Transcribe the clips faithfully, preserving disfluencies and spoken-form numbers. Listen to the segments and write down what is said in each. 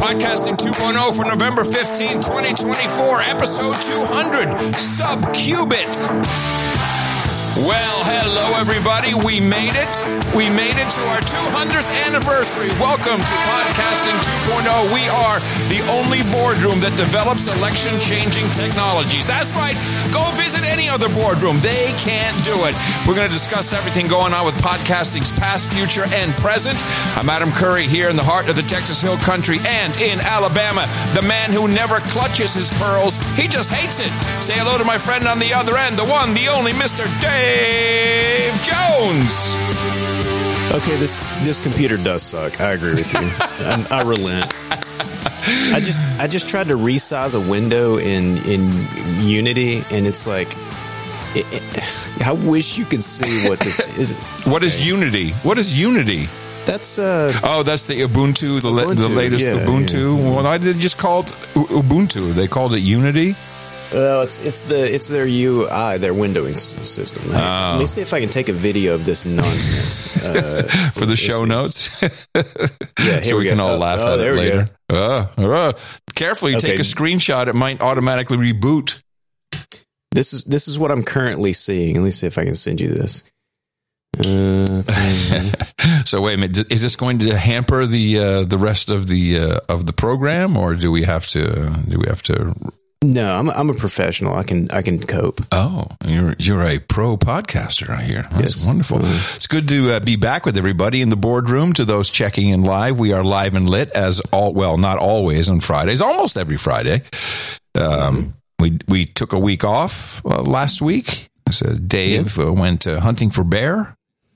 Podcasting two point oh for November fifteenth, twenty twenty-four, episode two hundred, Subcubit. Well, hello, everybody. We made it. We made it to our two hundredth anniversary. Welcome to Podcasting two point oh. We are the only boardroom that develops election-changing technologies. That's right. Go visit any other boardroom. They can't do it. We're going to discuss everything going on with podcasting's past, future, and present. I'm Adam Curry here in the heart of the Texas Hill Country and in Alabama. The man who never clutches his pearls. He just hates it. Say hello to my friend on the other end, the one, the only Mister Dave. Dave Jones. Okay, this this computer does suck. I agree with you. I, I relent. I just I just tried to resize a window in in Unity, and it's like it, it, I wish you could see what this is. What is Unity? What is Unity? That's uh oh, that's the Ubuntu, the, Ubuntu, the latest yeah, Ubuntu. Yeah. Well, I did just called Ubuntu. They called it Unity. Well, it's it's the it's their U I, their windowing system. Oh. Let me see if I can take a video of this nonsense uh, for the show notes. Yeah, here so we, we can all oh, laugh oh, at there it we later. Uh, uh, carefully, okay. Take a screenshot. It might automatically reboot. This is this is what I'm currently seeing. Let me see if I can send you this. Uh, so wait a minute. Is this going to hamper the uh, the rest of the uh, of the program, or do we have to do we have to? No, I'm I'm a professional. I can I can cope. Oh, you're you're a pro podcaster, I hear. That's yes. wonderful. Mm-hmm. It's good to uh, be back with everybody in the boardroom. To those checking in live, we are live and lit as all well, not always on Fridays, almost every Friday. Um, mm-hmm. We we took a week off uh, last week. So Dave yeah. uh, went uh, hunting for bear.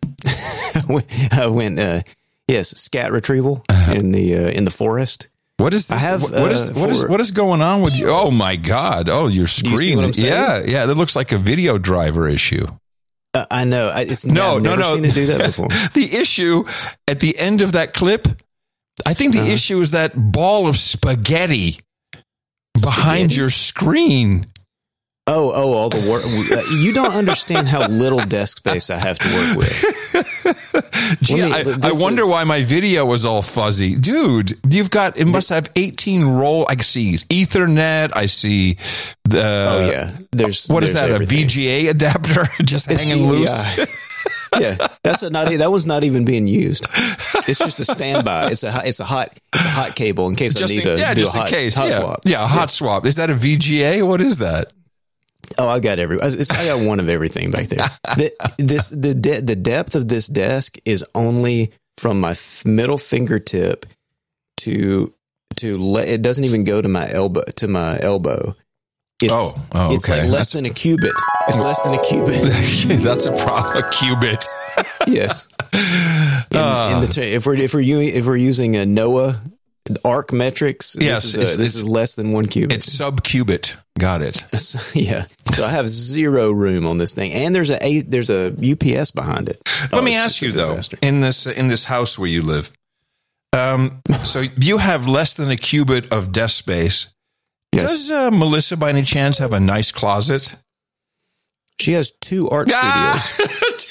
I went uh, yes, scat retrieval uh-huh. in the uh, in the forest. What is this? I have, what, what is uh, what is what is going on with you? Oh my God! Oh, your screen. You yeah, yeah. That looks like a video driver issue. Uh, I know. It's no, I've no, never no. Seen it do that before. The issue at the end of that clip, I think the uh-huh. issue is that ball of spaghetti, spaghetti behind your screen. Oh, oh, all the work. You don't understand how little desk space I have to work with. Gee, me, I, I wonder is... why my video was all fuzzy. Dude, you've got, it must have eighteen roll. I see Ethernet. I see the. Oh, yeah. There's. What there's is that? everything. A V G A adapter just it's hanging G- loose? Yeah. yeah. That's a not, that was not even being used. It's just a standby. It's a, it's a hot, it's a hot cable in case just I need in, to yeah, do just a hot, in case. hot yeah. swap. Yeah, a hot yeah. swap. Is that a V G A? What is that? Oh, I got every. It's, I got one of everything back there. The, this the de- the depth of this desk is only from my th- middle fingertip to to le- it doesn't even go to my elbow to my elbow. It's, oh, oh, okay. It's like less That's, than a cubit. It's less than a cubit. That's a problem. A cubit. Yes. In, uh, in the ter- if we're if we're u- if we're using a NOAA arc metrics, yes, this, is, a, this is less than one cubit. It's subcubit. Got it. Yeah. So I have zero room on this thing, and there's a, a there's a U P S behind it. Let oh, me ask you though, in this in this house where you live, um, so you have less than a cubit of desk space. Yes. Does uh, Melissa, by any chance, have a nice closet? She has two art ah! studios.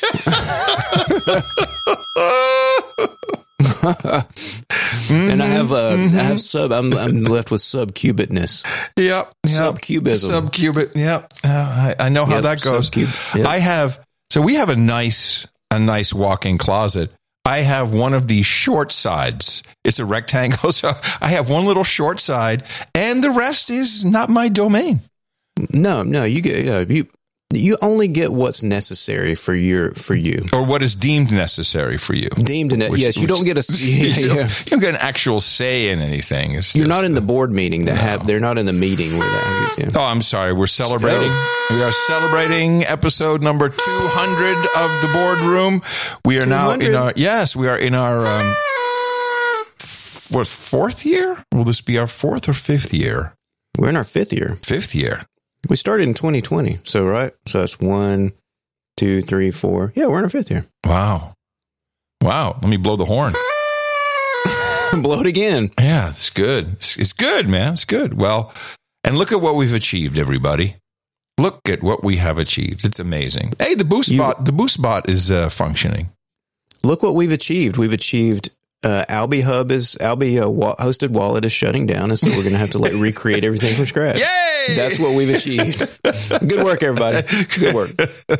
mm-hmm, and I have uh, mm-hmm. I have sub. I'm I'm left with subcubitness. Yep, yep. Subcubism. Subcubit. Yep. Uh, I, I know how yep, that goes. Subcub- yep. I have. So we have a nice a nice walk-in closet. I have one of the short sides. It's a rectangle, so I have one little short side, and the rest is not my domain. No, no, you get uh, you. You only get what's necessary for your for you, or what is deemed necessary for you. Deemed ne- yes, you don't get a yeah, you, don't, yeah. you don't get an actual say in anything. It's You're just, not in the board meeting that no. have. They're not in the meeting where that. Yeah. Oh, I'm sorry. We're celebrating. We are celebrating episode number two hundred of the boardroom. We are now in our yes. We are in our um, f- what fourth year? Will this be our fourth or fifth year? We're in our fifth year. Fifth year. We started in twenty twenty, so right? So that's one, two, three, four. Yeah, we're in our fifth year. Wow. Wow. Let me blow the horn. Blow it again. Yeah, it's good. It's, it's good, man. It's good. Well, and look at what we've achieved, everybody. Look at what we have achieved. It's amazing. Hey, the boost you, bot, the boost bot is uh, functioning. Look what we've achieved. We've achieved uh, Albi Hub is Albi uh, wa- hosted wallet is shutting down, and so we're going to have to like recreate everything from scratch. Yay! That's what we've achieved. Good work, everybody. Good work.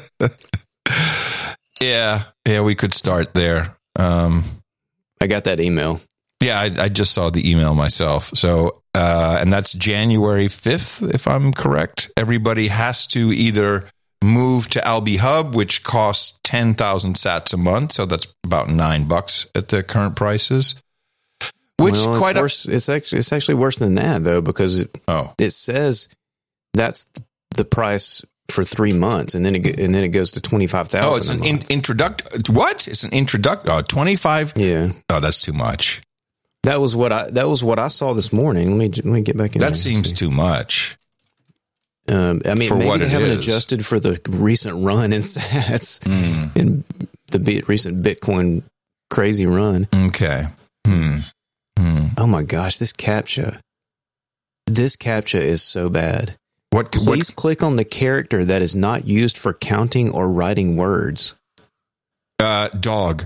Yeah, yeah, we could start there. Um, I got that email. Yeah, I, I just saw the email myself. So, uh, and that's January fifth, if I'm correct. Everybody has to either move to Albi Hub, which costs ten thousand sats a month. So that's about nine bucks at the current prices. Which well, quite it's, worse, it's actually it's actually worse than that though, because it oh. it says that's the price for three months, and then it and then it goes to twenty five thousand. Oh, it's an in, introduct. What? It's an introduct. Oh, twenty five. Yeah. Oh, that's too much. That was what I that was what I saw this morning. Let me let me get back in. That there seems too much. Um, I mean, for maybe they haven't is. adjusted for the recent run in sats mm. and the bit, recent Bitcoin crazy run. Okay. Hmm. Hmm. Oh my gosh, this CAPTCHA. This CAPTCHA is so bad. What? Please what? click on the character that is not used for counting or writing words. Uh, dog.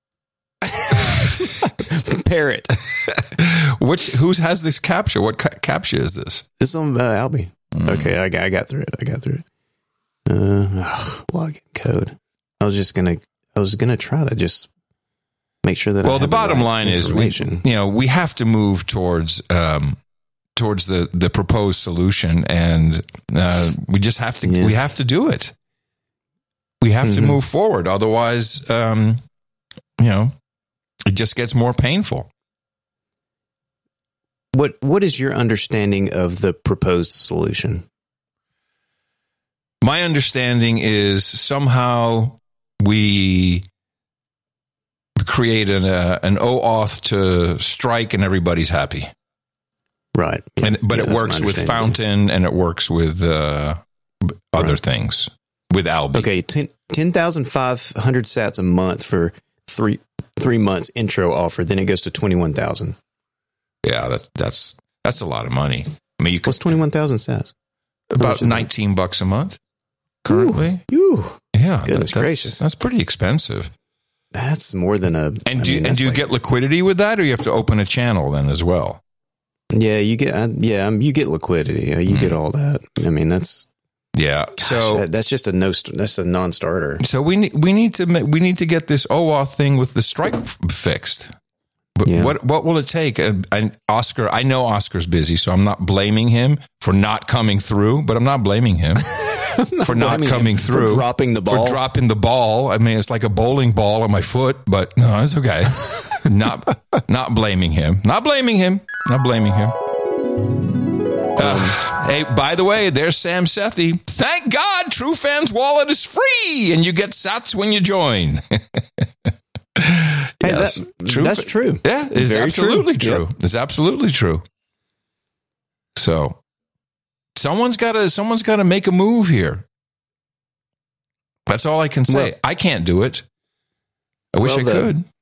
Parrot. Which? Whose has this CAPTCHA? What ca- CAPTCHA is this? This is on uh, Albi. Mm. Okay, I got, I got through it. I got through it. Uh, ugh, login code. I was just gonna. I was gonna try to just make sure that. Well, I the have bottom the right line is, we, you know, we have to move towards um, towards the, the proposed solution, and uh, we just have to. Yeah. We have to do it. We have mm-hmm. to move forward. Otherwise, um, you know, it just gets more painful. What What is your understanding of the proposed solution? My understanding is somehow we create an uh, an OAuth to Strike, and everybody's happy. Right, yeah. and but yeah, it works with Fountain, and it works with uh, other right. things with Albi. Okay, ten thousand five hundred sats a month for three three months intro offer. Then it goes to twenty one thousand. Yeah, that's that's that's a lot of money. I mean, you could, what's twenty one thousand sats? About nineteen that? bucks a month currently. Ooh, ooh. Yeah, goodness that, that's, gracious, that's pretty expensive. That's more than a. And I do mean, and do you like, get liquidity with that, or you have to open a channel then as well? Yeah, you get uh, yeah, um, you get liquidity. Uh, you mm. get all that. I mean, that's yeah. Gosh, so that, that's just a no. That's a non-starter. So we need we need to we need to get this OAuth thing with the Strike fixed. But yeah. what what will it take? And, and Oscar, I know Oscar's busy, so I'm not blaming him for not coming through. But I'm not blaming him not for not coming through, for dropping the ball, for dropping the ball. I mean, it's like a bowling ball on my foot, but no, it's okay. not not blaming him. Not blaming him. Not blaming him. Uh, hey, by the way, there's Sam Sethi. Thank God, TrueFan's wallet is free, and you get sats when you join. Hey, yes, that, true. That's true. Yeah, it's Very absolutely true. true. Yep. It's absolutely true. So, someone's got to someone's got to make a move here. That's all I can say. Well, I can't do it. I wish well, I could. The,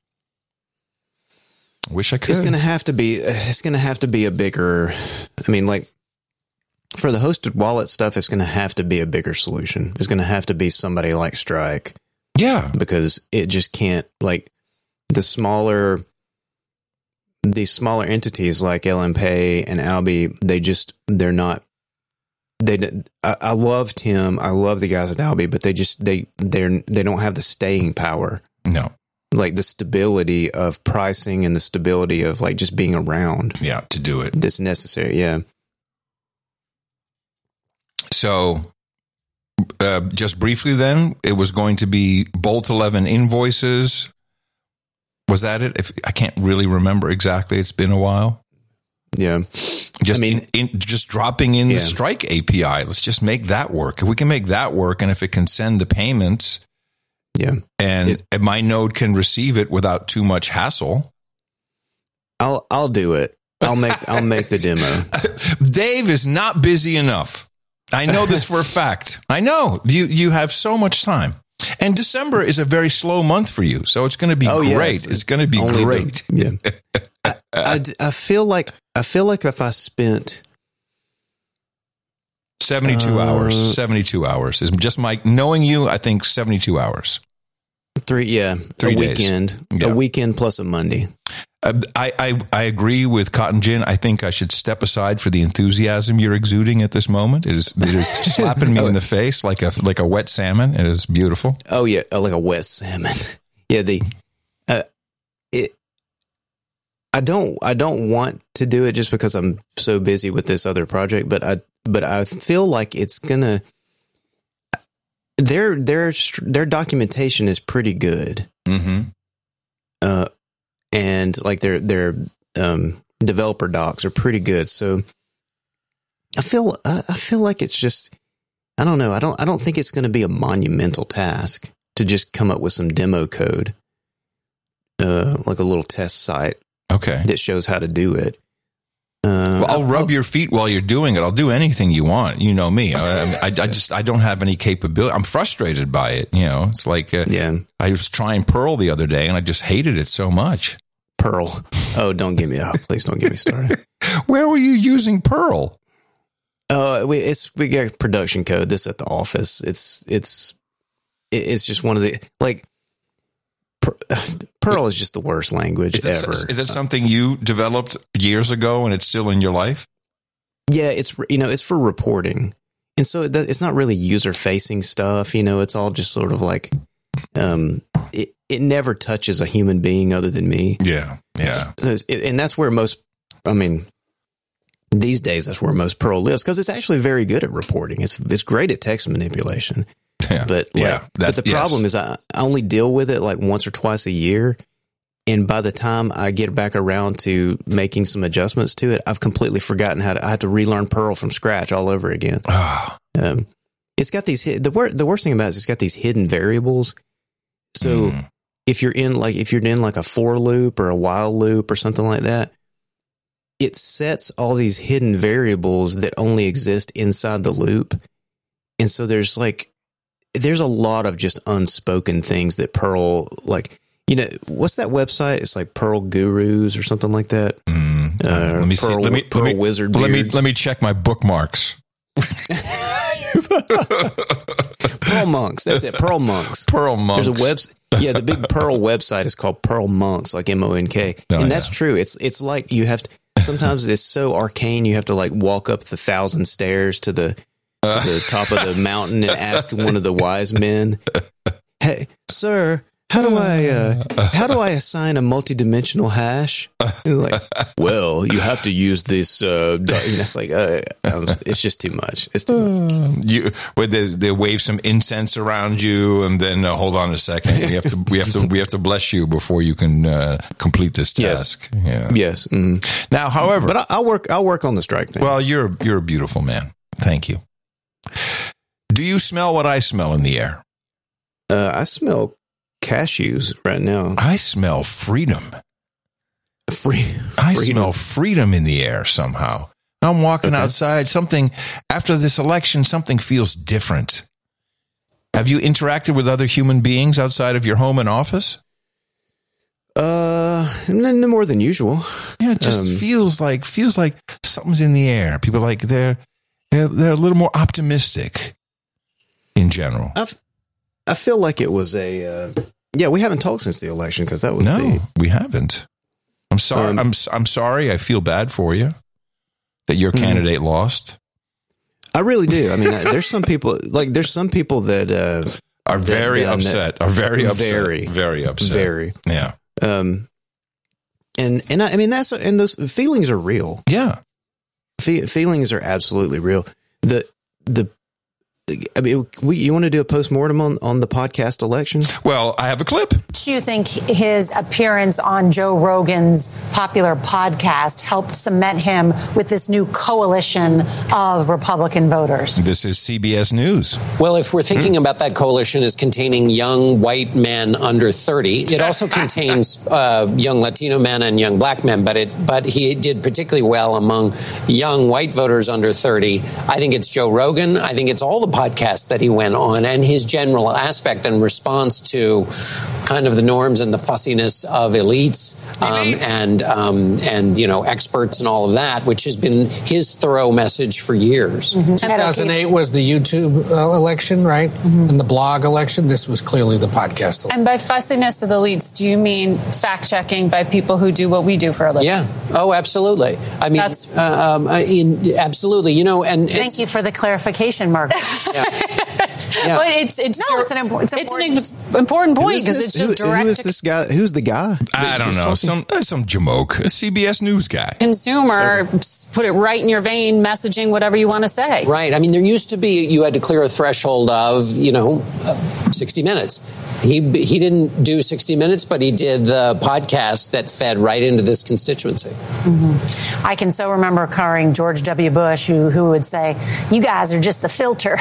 I wish I could. It's going to have to be. It's going to have to be a bigger. I mean, like for the hosted wallet stuff, it's going to have to be a bigger solution. It's going to have to be somebody like Strike. Yeah, because it just can't, like the smaller, these smaller entities like L M Pay and Albi, they just, they're not, they, I, I love Tim. I love the guys at Albi, but they just, they, they're, they don't have the staying power. No. Like the stability of pricing and the stability of like just being around. Yeah, to do it. That's necessary. Yeah. So, Uh, just briefly then, it was going to be Bolt eleven invoices. Was that it? If I can't really remember exactly. It's been a while. Yeah. Just I mean, in, in, just dropping in yeah. the Strike A P I. Let's just make that work. If we can make that work, and if it can send the payments, yeah, and it, my node can receive it without too much hassle, I'll I'll do it. I'll make I'll make the demo. Dave is not busy enough. I know this for a fact. I know you you have so much time, and December is a very slow month for you, so it's going to be oh, great. Yeah, it's it's going to be great. The, yeah, I, I, I feel like I feel like if I spent seventy-two uh, hours, seventy-two hours is just my knowing you. I think seventy-two hours. Three, yeah, Three a days. weekend, Yeah. a weekend plus a Monday. Uh, I, I I agree with Cotton Gin. I think I should step aside for the enthusiasm you're exuding at this moment. It is it is slapping me in the face like a like a wet salmon. It is beautiful. Oh yeah, oh, like a wet salmon. yeah, the uh, it. I don't I don't want to do it just because I'm so busy with this other project, but I but I feel like it's gonna. Their their their documentation is pretty good. Mm-hmm. Uh. And like their their um, developer docs are pretty good, so I feel I feel like it's just I don't know I don't I don't think it's going to be a monumental task to just come up with some demo code, uh, like a little test site, okay, that shows how to do it. Uh, well, I'll, I'll rub I'll, your feet while you're doing it. I'll do anything you want. You know me. I, I, I just I don't have any capability. I'm frustrated by it. You know, it's like uh, yeah. I was trying Perl the other day, and I just hated it so much. Perl. Oh, don't get me oh, please don't get me started. Where were you using Perl? Oh, uh, we it's we got production code. This at the office. It's it's it's just one of the like. Perl is just the worst language is that, ever. Is it something you developed years ago and it's still in your life? Yeah, it's you know it's for reporting, and so it, it's not really user facing stuff. You know, it's all just sort of like um, it. It never touches a human being other than me. Yeah, yeah, and that's where most. I mean, these days that's where most Perl lives because it's actually very good at reporting. It's it's great at text manipulation. Yeah, but like, yeah, but the problem yes. is I, I only deal with it like once or twice a year, and by the time I get back around to making some adjustments to it, I've completely forgotten how to. I have to relearn Perl from scratch all over again. Oh. Um, it's got these the wor- the worst thing about it is it's got these hidden variables. So mm. if you're in like if you're in like a for loop or a while loop or something like that, it sets all these hidden variables that only exist inside the loop, and so there's like. There's a lot of just unspoken things that Perl, like, you know, what's that website? It's like Perl Gurus or something like that. Mm, uh, let me Pearl, see. Let me, Perl let me, Wizard let me, Beards. let me check my bookmarks. Perl Monks. That's it. Perl Monks. Perl Monks. There's a web. Yeah, the big Perl website is called Perl Monks, like M O N K. Oh, and that's yeah. true. It's it's like you have to, sometimes it's so arcane you have to like walk up the thousand stairs to the to the top of the mountain and ask one of the wise men, "Hey, sir, how do I uh, how do I assign a multidimensional hash?" And like, well, you have to use this. Uh, and it's like uh, um, it's just too much. It's too much. You, where they, they wave some incense around you, and then uh, hold on a second. We have to we have to we have to bless you before you can uh, complete this task. Yes. Yeah. Yes. Mm. Now, however, but I, I'll work. I'll work on the strike thing. Well, you're you're a beautiful man. Thank you. Do you smell what I smell in the air? Uh, I smell cashews right now. I smell freedom. Free, I freedom. smell freedom in the air somehow. I'm walking Okay. outside. Something after this election, something feels different. Have you interacted with other human beings outside of your home and office? Uh, no, no more than usual. Yeah, it just Um, feels like feels like something's in the air. People like they're they're, they're a little more optimistic in general. I I feel like it was a uh, yeah. We haven't talked since the election because that was No, the we haven't. I'm sorry. Um, I'm I'm sorry. I feel bad for you that your candidate lost. I really do. I mean, I- there's some people like there's some people that uh, Are very that I know- upset. Are very upset. Very. very upset. very Yeah. um, and and I, I mean that's and those feelings are real. Yeah. Fe- feelings are absolutely real. The the I mean, we, you want to do a postmortem on on the podcast election? Well, I have a clip. Do you think his appearance on Joe Rogan's popular podcast helped cement him with this new coalition of Republican voters? This is C B S News. Well, if we're thinking about that coalition as containing young white men under thirty, it also contains uh, young Latino men and young black men, but it but he did particularly well among young white voters under thirty. I think it's Joe Rogan. I think it's all the podcast that he went on, and his general aspect and response to kind of the norms and the fussiness of elites, um, elites. and um, and you know experts and all of that, which has been his thorough message for years. Mm-hmm. two thousand eight was the YouTube uh, election, right? Mm-hmm. And the blog election. This was clearly the podcast election. And by fussiness of the elites, do you mean fact checking by people who do what we do for a living? Yeah. Oh, absolutely. I mean, That's, uh, um, in, absolutely. You know, and thank you for the clarification, Mark. yeah. Yeah. But it's it's no, it's an, impo- it's it's important, an important point because it's just who, direct. Who is this guy? Who's the guy? I don't know. Some uh, some jamoke, a C B S News guy. Consumer, okay. Put it right in your vein, messaging whatever you want to say. Right. I mean, there used to be you had to clear a threshold of you know uh, sixty minutes. He he didn't do sixty minutes, but he did the podcast that fed right into this constituency. Mm-hmm. I can so remember covering George W. Bush, who who would say, "You guys are just the filter."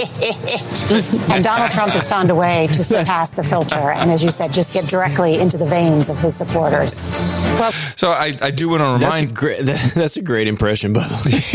And Donald Trump has found a way to surpass the filter, and as you said, just get directly into the veins of his supporters. Well, so I, I do want to remind. That's a great, that's a great impression, by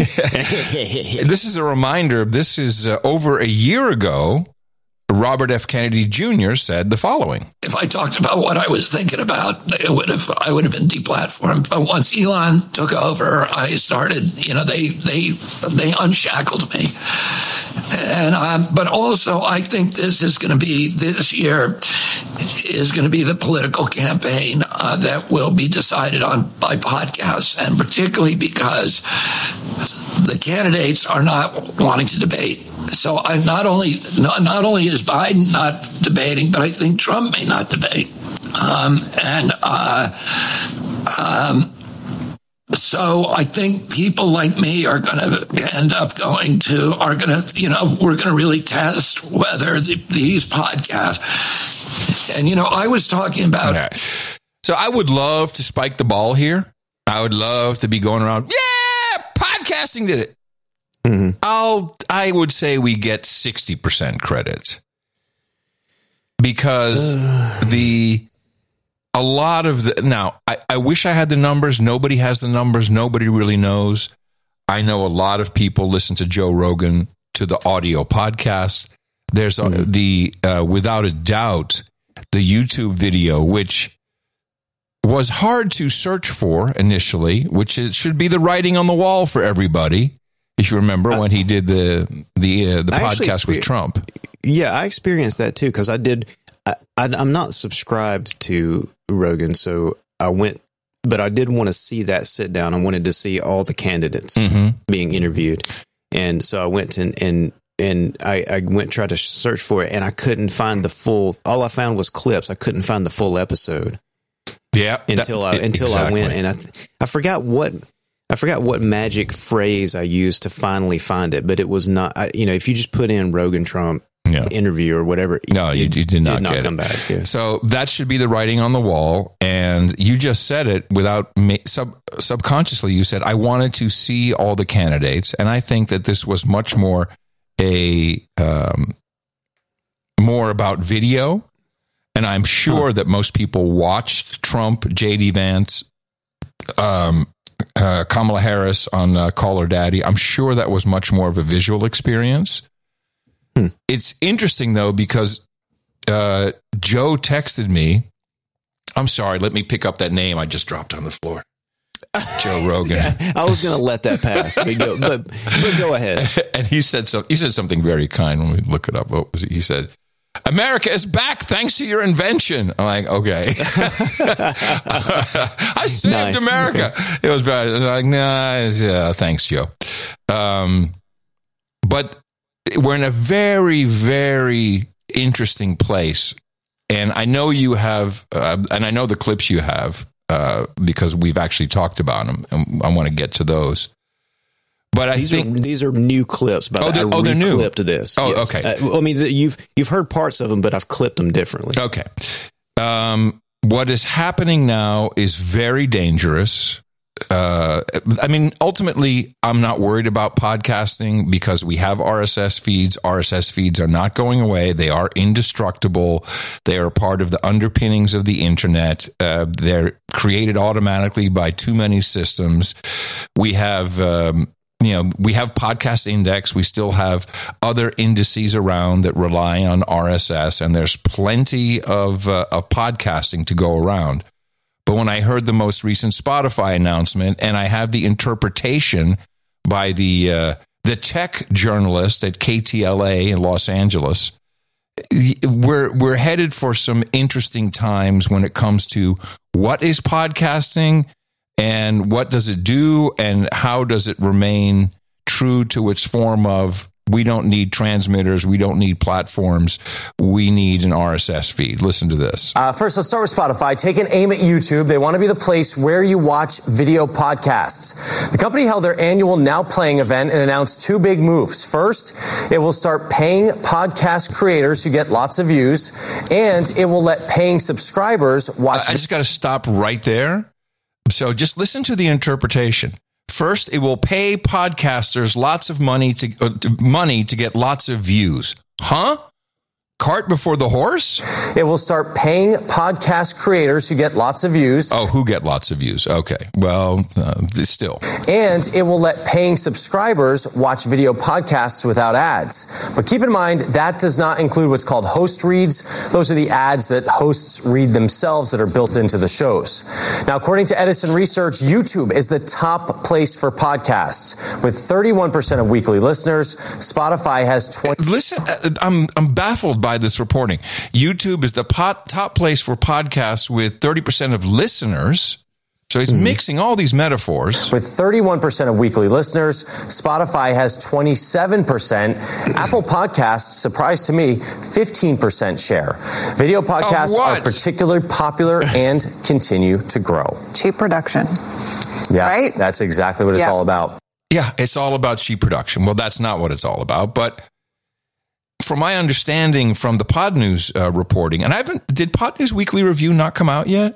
the way. This is a reminder. This is uh, over a year ago. Robert F. Kennedy Junior said the following: "If I talked about what I was thinking about, it would have I would have been deplatformed. But once Elon took over, I started. You know, they they they unshackled me." And um, but also, I think this is going to be this year is going to be the political campaign uh, that will be decided on by podcasts, and particularly because the candidates are not wanting to debate. So I not only not, not only is Biden not debating, but I think Trump may not debate. Um, and uh, um, so I think people like me are going to end up going to are going to you know we're going to really test whether the, these podcasts. And you know I was talking about. Okay. So I would love to spike the ball here. I would love to be going around. Yeah, podcasting did it. Mm-hmm. I'll, I would say we get sixty percent credit because uh. the, a lot of the, now I, I wish I had the numbers. Nobody has the numbers. Nobody really knows. I know a lot of people listen to Joe Rogan, to the audio podcasts. There's mm-hmm. a, the, uh, without a doubt, the YouTube video, which was hard to search for initially, which is, should be the writing on the wall for everybody. If you remember when he did the the uh, the podcast with Trump. Yeah, I experienced that too because I did. I, I, I'm not subscribed to Rogan, so I went, but I did want to see that sit down. I wanted to see all the candidates mm-hmm. being interviewed, and so I went and and and I, I went tried to search for it, and I couldn't find the full. All I found was clips. I couldn't find the full episode. Yeah, until that, I until exactly. I went and I I forgot what. I forgot what magic phrase I used to finally find it, but it was not, I, you know, if you just put in Rogan Trump yeah. interview or whatever. No, it, you, you did not, did not get come it. back. Yeah. So that should be the writing on the wall. And you just said it without sub, subconsciously. You said, I wanted to see all the candidates. And I think that this was much more a, um, more about video. And I'm sure huh. that most people watched Trump, J D Vance, um, Uh, Kamala Harris on uh, Call Her Daddy. I'm sure that was much more of a visual experience. Hmm. It's interesting, though, because uh, Joe texted me. I'm sorry, let me pick up that name I just dropped on the floor. Joe Rogan. Yeah, I was going to let that pass, but go, but, but go ahead. And he said, so, he said something very kind. Let me look it up. What was it? He said, America is back thanks to your invention. I'm like, okay. I saved nice. America. Okay. It was bad. I'm like, nah, yeah, thanks, Joe. Um, but we're in a very, very interesting place. And I know you have, uh, and I know the clips you have, uh, because we've actually talked about them, and I want to get to those. But I these think are, these are new clips. But oh, they're, I oh, they're new. Clipped this. Oh, yes. okay. Uh, I mean, you've you've heard parts of them, but I've clipped them differently. Okay. Um, what is happening now is very dangerous. Uh, I mean, ultimately, I'm not worried about podcasting because we have R S S feeds. R S S feeds are not going away. They are indestructible. They are part of the underpinnings of the internet. Uh, they're created automatically by too many systems. We have. Um, you know, we have Podcast Index. We still have other indices around that rely on R S S, and there's plenty of uh, of podcasting to go around. But when I heard the most recent Spotify announcement, and I have the interpretation by the uh, the tech journalist at K T L A in Los Angeles, we're we're headed for some interesting times when it comes to what is podcasting and what does it do and how does it remain true to its form of, we don't need transmitters, we don't need platforms, we need an R S S feed. Listen to this. Uh, first, let's start with Spotify. Taking aim at YouTube, they want to be the place where you watch video podcasts. The company held their annual Now Playing event and announced two big moves. First, it will start paying podcast creators who get lots of views, and it will let paying subscribers watch. I just got to stop right there. So just listen to the interpretation. First, it will pay podcasters lots of money to uh, money to get lots of views. Huh? Cart before the horse? It will start paying podcast creators who get lots of views. Oh, who get lots of views. Okay. Well, uh, still. And it will let paying subscribers watch video podcasts without ads. But keep in mind, that does not include what's called host reads. Those are the ads that hosts read themselves that are built into the shows. Now, according to Edison Research, YouTube is the top place for podcasts. With thirty-one percent of weekly listeners, Spotify has twenty. Listen, I'm, I'm baffled by this reporting. YouTube is the pot, top place for podcasts with thirty percent of listeners. So he's mm-hmm. mixing all these metaphors. With thirty-one percent of weekly listeners, Spotify has twenty-seven percent. Apple Podcasts, surprise to me, fifteen percent share. Video podcasts are particularly popular and continue to grow. Cheap production. Yeah, right? That's exactly what it's yeah. all about. Yeah, it's all about cheap production. Well, that's not what it's all about, but from my understanding from the Pod News uh, reporting, and I haven't, did Pod News Weekly Review not come out yet?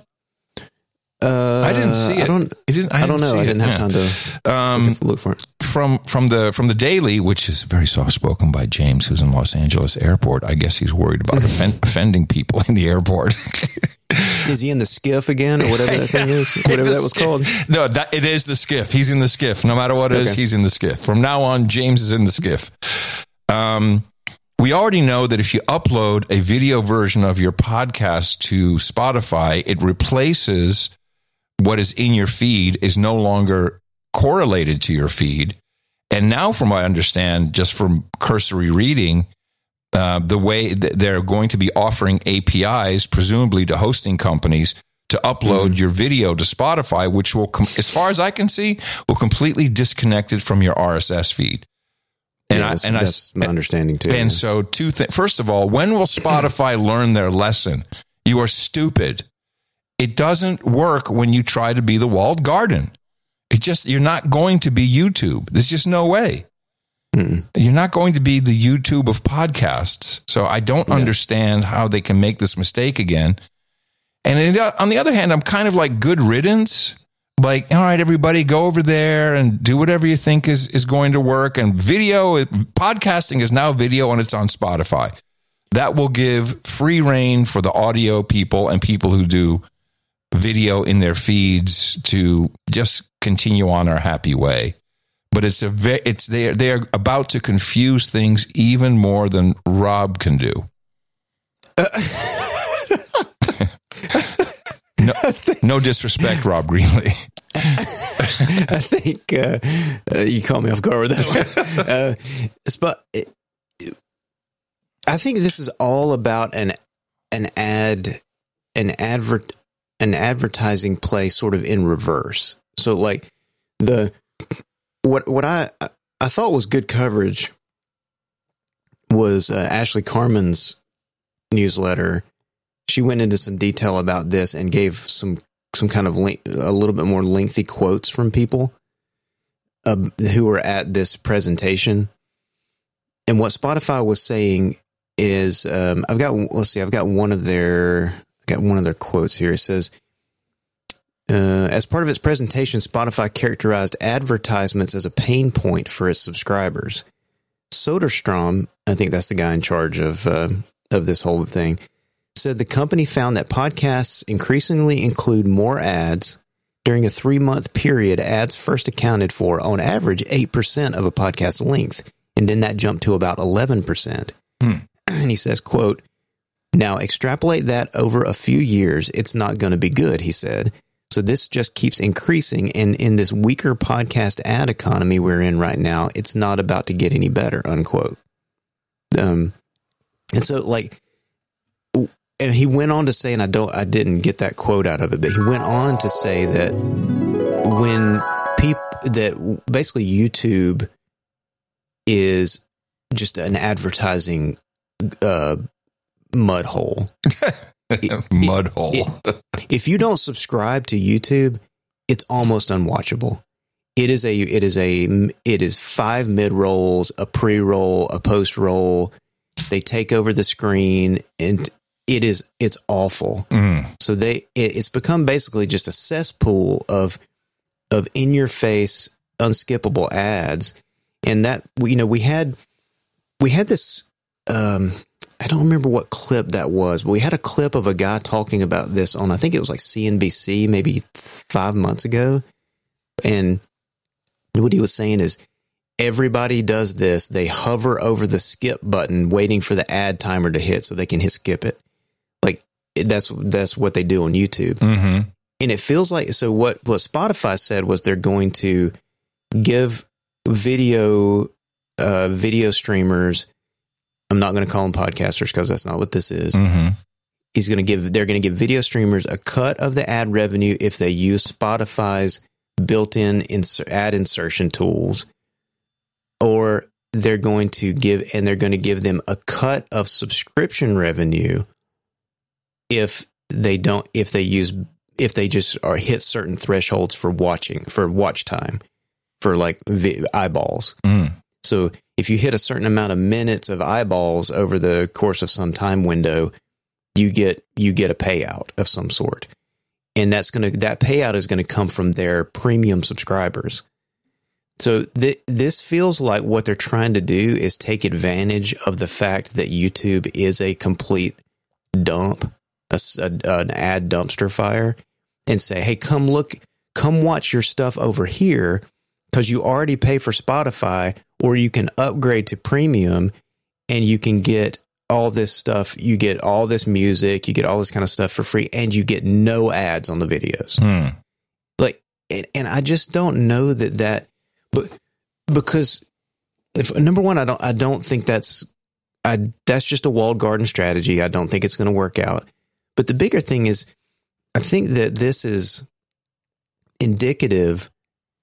Uh, I didn't see it. I don't, it didn't, I, I don't didn't know. I didn't it. have yeah. time to um, look for it. From from the from the Daily, which is very soft spoken by James, who's in Los Angeles Airport. I guess he's worried about offend, offending people in the airport. Is he in the skiff again, or whatever that thing is? Whatever that was skiff. called. No, that it is the skiff. He's in the skiff. No matter what it okay. is, he's in the skiff. From now on, James is in the skiff. Um. We already know that if you upload a video version of your podcast to Spotify, it replaces what is in your feed, is no longer correlated to your feed. And now, from what I understand, just from cursory reading, uh, the way th- they're going to be offering A P Is, presumably to hosting companies, to upload mm. your video to Spotify, which will, com- as far as I can see, will completely disconnect it from your R S S feed. And yeah, I, that's, and that's I, my understanding too. And yeah. so, two things. First of all, when will Spotify learn their lesson? You are stupid. It doesn't work when you try to be the walled garden. It just, you're not going to be YouTube. There's just no way. Mm-mm. You're not going to be the YouTube of podcasts. So I don't yeah. understand how they can make this mistake again. And on the other hand, I'm kind of like good riddance. Like, all right, everybody, go over there and do whatever you think is, is going to work. And video, podcasting is now video and it's on Spotify. That will give free reign for the audio people and people who do video in their feeds to just continue on our happy way. But it's a ve- it's they they are about to confuse things even more than Rob can do. Uh- No, no disrespect, Rob Greenlee. I think uh, uh, you caught me off guard with that. uh, but it, it, I think this is all about an an ad, an advert, an advertising play, sort of in reverse. So, like the what what I I thought was good coverage was uh, Ashley Carmen's newsletter. She went into some detail about this and gave some some kind of length, a little bit more lengthy quotes from people uh, who were at this presentation. And what Spotify was saying is, um, I've got let's see, I've got one of their I got one of their quotes here. It says, uh, as part of its presentation, Spotify characterized advertisements as a pain point for its subscribers. Soderstrom, I think that's the guy in charge of uh, of this whole thing, said the company found that podcasts increasingly include more ads, During a three-month period, ads first accounted for, on average, eight percent of a podcast length, and then that jumped to about eleven percent. Hmm. And he says, quote, "Now extrapolate that over a few years, it's not going to be good," he said. So this just keeps increasing, and in this weaker podcast ad economy we're in right now, it's not about to get any better, unquote. Um, and so, like, and he went on to say, and I don't, I didn't get that quote out of it, but he went on to say that when people, that basically YouTube is just an advertising uh, mud hole. Mud hole. It, if you don't subscribe to YouTube, it's almost unwatchable. It is a, it is a, it is five mid rolls, a pre roll, a post roll. They take over the screen, and it is, it's awful. Mm. So they, it, it's become basically just a cesspool of, of in your face, unskippable ads. And that, you know, we had, we had this, um, I don't remember what clip that was, but we had a clip of a guy talking about this on, I think it was like C N B C, maybe five months ago. And what he was saying is everybody does this. They hover over the skip button, waiting for the ad timer to hit so they can hit skip it. Like that's, that's what they do on YouTube. Mm-hmm. And it feels like, so what, what Spotify said was they're going to give video, uh, video streamers, I'm not going to call them podcasters because that's not what this is. Mm-hmm. He's going to give, they're going to give video streamers a cut of the ad revenue if they use Spotify's built-in ins- ad insertion tools, or they're going to give, and they're going to give them a cut of subscription revenue if they don't, if they use, if they just are hit certain thresholds for watching, for watch time, for like vi- eyeballs. Mm. So if you hit a certain amount of minutes of eyeballs over the course of some time window, you get you get a payout of some sort. And that's going to that payout is going to come from their premium subscribers. So th- this feels like what they're trying to do is take advantage of the fact that YouTube is a complete dump, a, a, an ad dumpster fire, and say, "Hey, come look, come watch your stuff over here." Because you already pay for Spotify, or you can upgrade to premium and you can get all this stuff. You get all this music, you get all this kind of stuff for free, and you get no ads on the videos. Hmm. Like, and, and I just don't know that that, but because if number one, I don't, I don't think that's, I, that's just a walled garden strategy. I don't think it's going to work out. But the bigger thing is, I think that this is indicative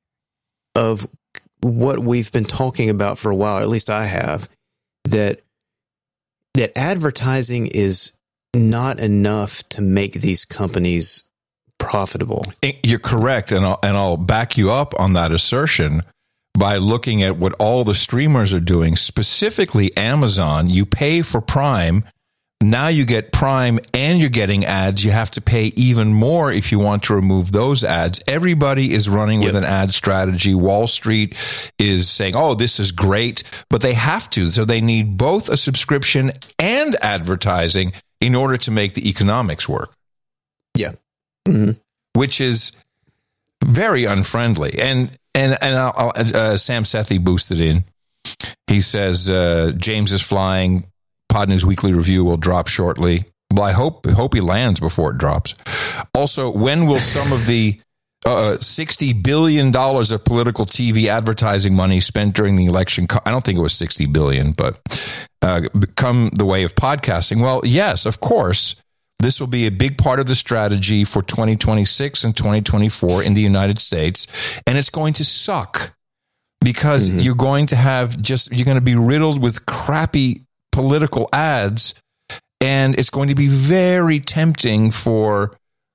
of what we've been talking about for a while, or at least I have, that that advertising is not enough to make these companies profitable. You're correct, and I'll, and I'll back you up on that assertion by looking at what all the streamers are doing, specifically Amazon. You pay for Prime. Now you get Prime and you're getting ads. You have to pay even more if you want to remove those ads. Everybody is running with yep. an ad strategy. Wall Street is saying, oh, this is great, but they have to. So they need both a subscription and advertising in order to make the economics work. Yeah. Mm-hmm. Which is very unfriendly. And and, and I'll, I'll, uh, Sam Sethi boosted in. He says, uh, James is flying. Pod News Weekly Review will drop shortly. Well, I hope hope he lands before it drops. Also, when will some of the uh, sixty billion dollars of political T V advertising money spent during the election, I don't think it was sixty billion dollars, but uh, become the way of podcasting? Well, yes, of course. This will be a big part of the strategy for twenty twenty-six and twenty twenty-four in the United States, and it's going to suck because mm-hmm. you're going to have just, you're going to be riddled with crappy political ads, and it's going to be very tempting for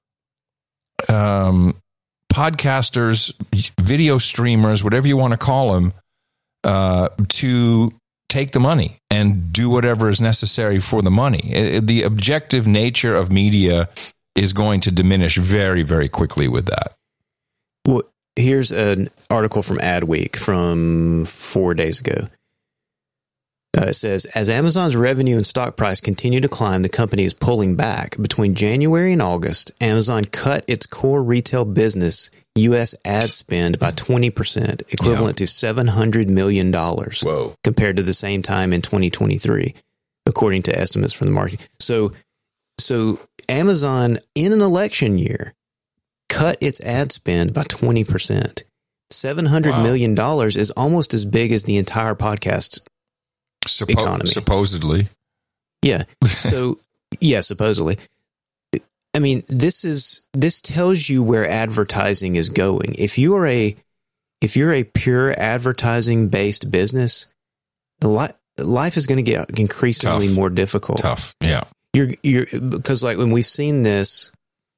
um, podcasters, video streamers, whatever you want to call them, uh, to take the money and do whatever is necessary for the money. It, the objective nature of media is going to diminish very, very quickly with that. Well, here's an article from Adweek from four days ago. Uh, it says, as Amazon's revenue and stock price continue to climb, the company is pulling back. Between January and August, Amazon cut its core retail business U S ad spend by twenty percent, equivalent yeah. to seven hundred million dollars. Whoa. Compared to the same time in twenty twenty-three, according to estimates from the market. So, so Amazon, in an election year, cut its ad spend by twenty percent. seven hundred wow. million dollars is almost as big as the entire podcast Suppo- economy. Supposedly. Yeah. So, yeah, supposedly. I mean, this is this tells you where advertising is going. If you are a if you're a pure advertising based business, the li- life is going to get increasingly Tough. more difficult. Tough. Yeah. You're you're because like when we've seen this,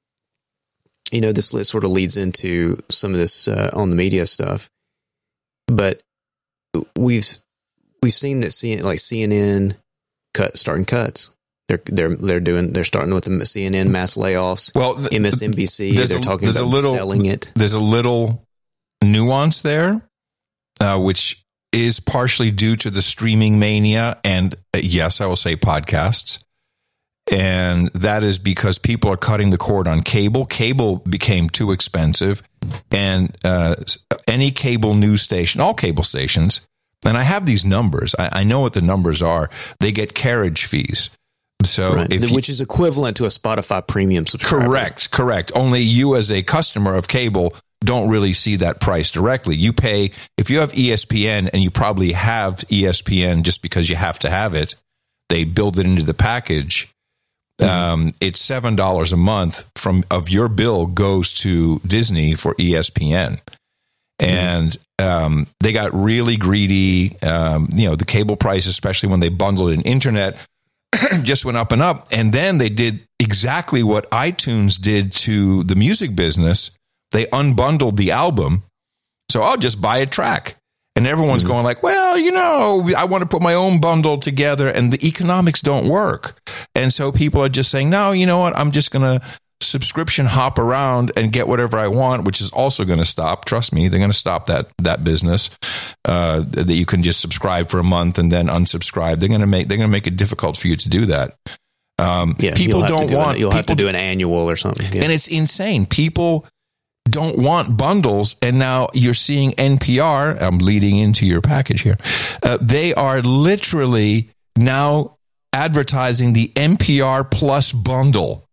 you know, this sort of leads into some of this uh, on the media stuff, but we've we've seen that C- like C N N cut starting cuts. They're they're they're doing they're starting with the C N N mass layoffs. Well, th- M S N B C they're a, talking about a little, selling it. There's a little nuance there, uh, which is partially due to the streaming mania, and uh, yes, I will say podcasts. And that is because people are cutting the cord on cable. Cable became too expensive, and uh, any cable news station, all cable stations, and I have these numbers. I, I know what the numbers are. They get carriage fees. So, right. if which you, is equivalent to a Spotify premium subscriber. Correct, correct. Only you, as a customer of cable, don't really see that price directly. You pay if you have E S P N, and you probably have E S P N just because you have to have it. They build it into the package. Um, it's seven dollars a month from of your bill goes to Disney for E S P N, and um, they got really greedy. Um, you know, the cable price, especially when they bundled in internet, just went up and up. And then they did exactly what iTunes did to the music business. They unbundled the album, so I'll just buy a track. And everyone's mm-hmm. going like, well, you know, I want to put my own bundle together, and the economics don't work. And so people are just saying, no, you know what? I'm just going to subscription hop around and get whatever I want, which is also going to stop. Trust me, they're going to stop that that business uh, that you can just subscribe for a month and then unsubscribe. They're going to make they're going to make it difficult for you to do that. Um, yeah, people don't do want. An, you'll people, have to do an annual or something, yeah. And it's insane. People don't want bundles, and now you're seeing N P R. I'm leading into your package here. Uh, they are literally now advertising the N P R Plus bundle.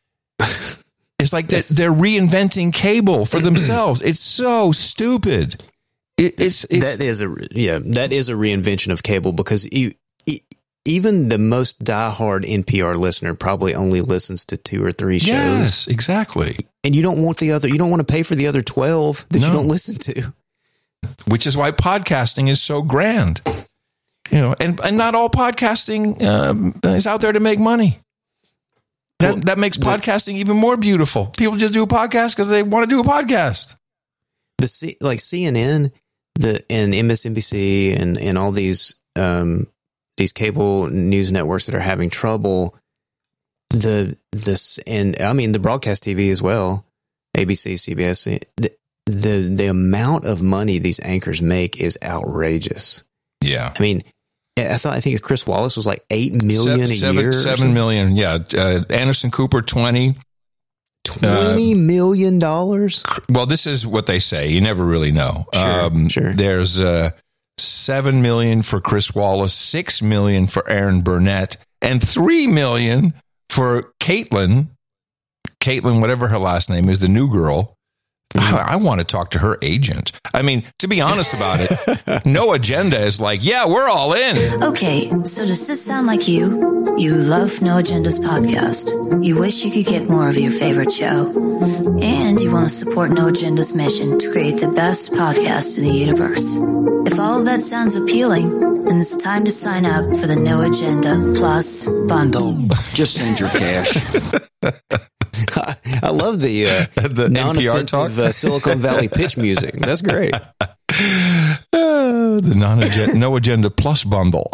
It's like they're, they're reinventing cable for themselves. It's so stupid. It, it's, it's that is a yeah that is a reinvention of cable, because you, even the most diehard N P R listener probably only listens to two or three shows. Yes, exactly. And you don't want the other. You don't want to pay for the other twelve that no. you don't listen to. Which is why podcasting is so grand. You know, and, and not all podcasting um, is out there to make money. That well, that makes podcasting the, even more beautiful. People just do a podcast because they want to do a podcast. The C, like C N N, the and M S N B C and and all these um, these cable news networks that are having trouble. The this and I mean the broadcast T V as well, A B C, C B S. The the, the amount of money these anchors make is outrageous. Yeah, I mean. I thought I think Chris Wallace was like eight million seven, a year. Seven, seven million, yeah. Uh, Anderson Cooper twenty. Twenty uh, million dollars. Well, this is what they say. You never really know. Sure, um, sure. There's uh, seven million for Chris Wallace, six million for Aaron Burnett, and three million for Caitlin. Caitlin, whatever her last name is, the new girl. I, I want to talk to her agent. I mean, to be honest about it, No Agenda is like, yeah, we're all in. Okay, so does this sound like you? You love No Agenda's podcast. You wish you could get more of your favorite show. And you want to support No Agenda's mission to create the best podcast in the universe. If all of that sounds appealing, then it's time to sign up for the No Agenda Plus bundle. Just send your cash. I love the, uh, the non-offensive uh, Silicon Valley pitch music. That's great. Uh, the non-agenda, No Agenda Plus bundle.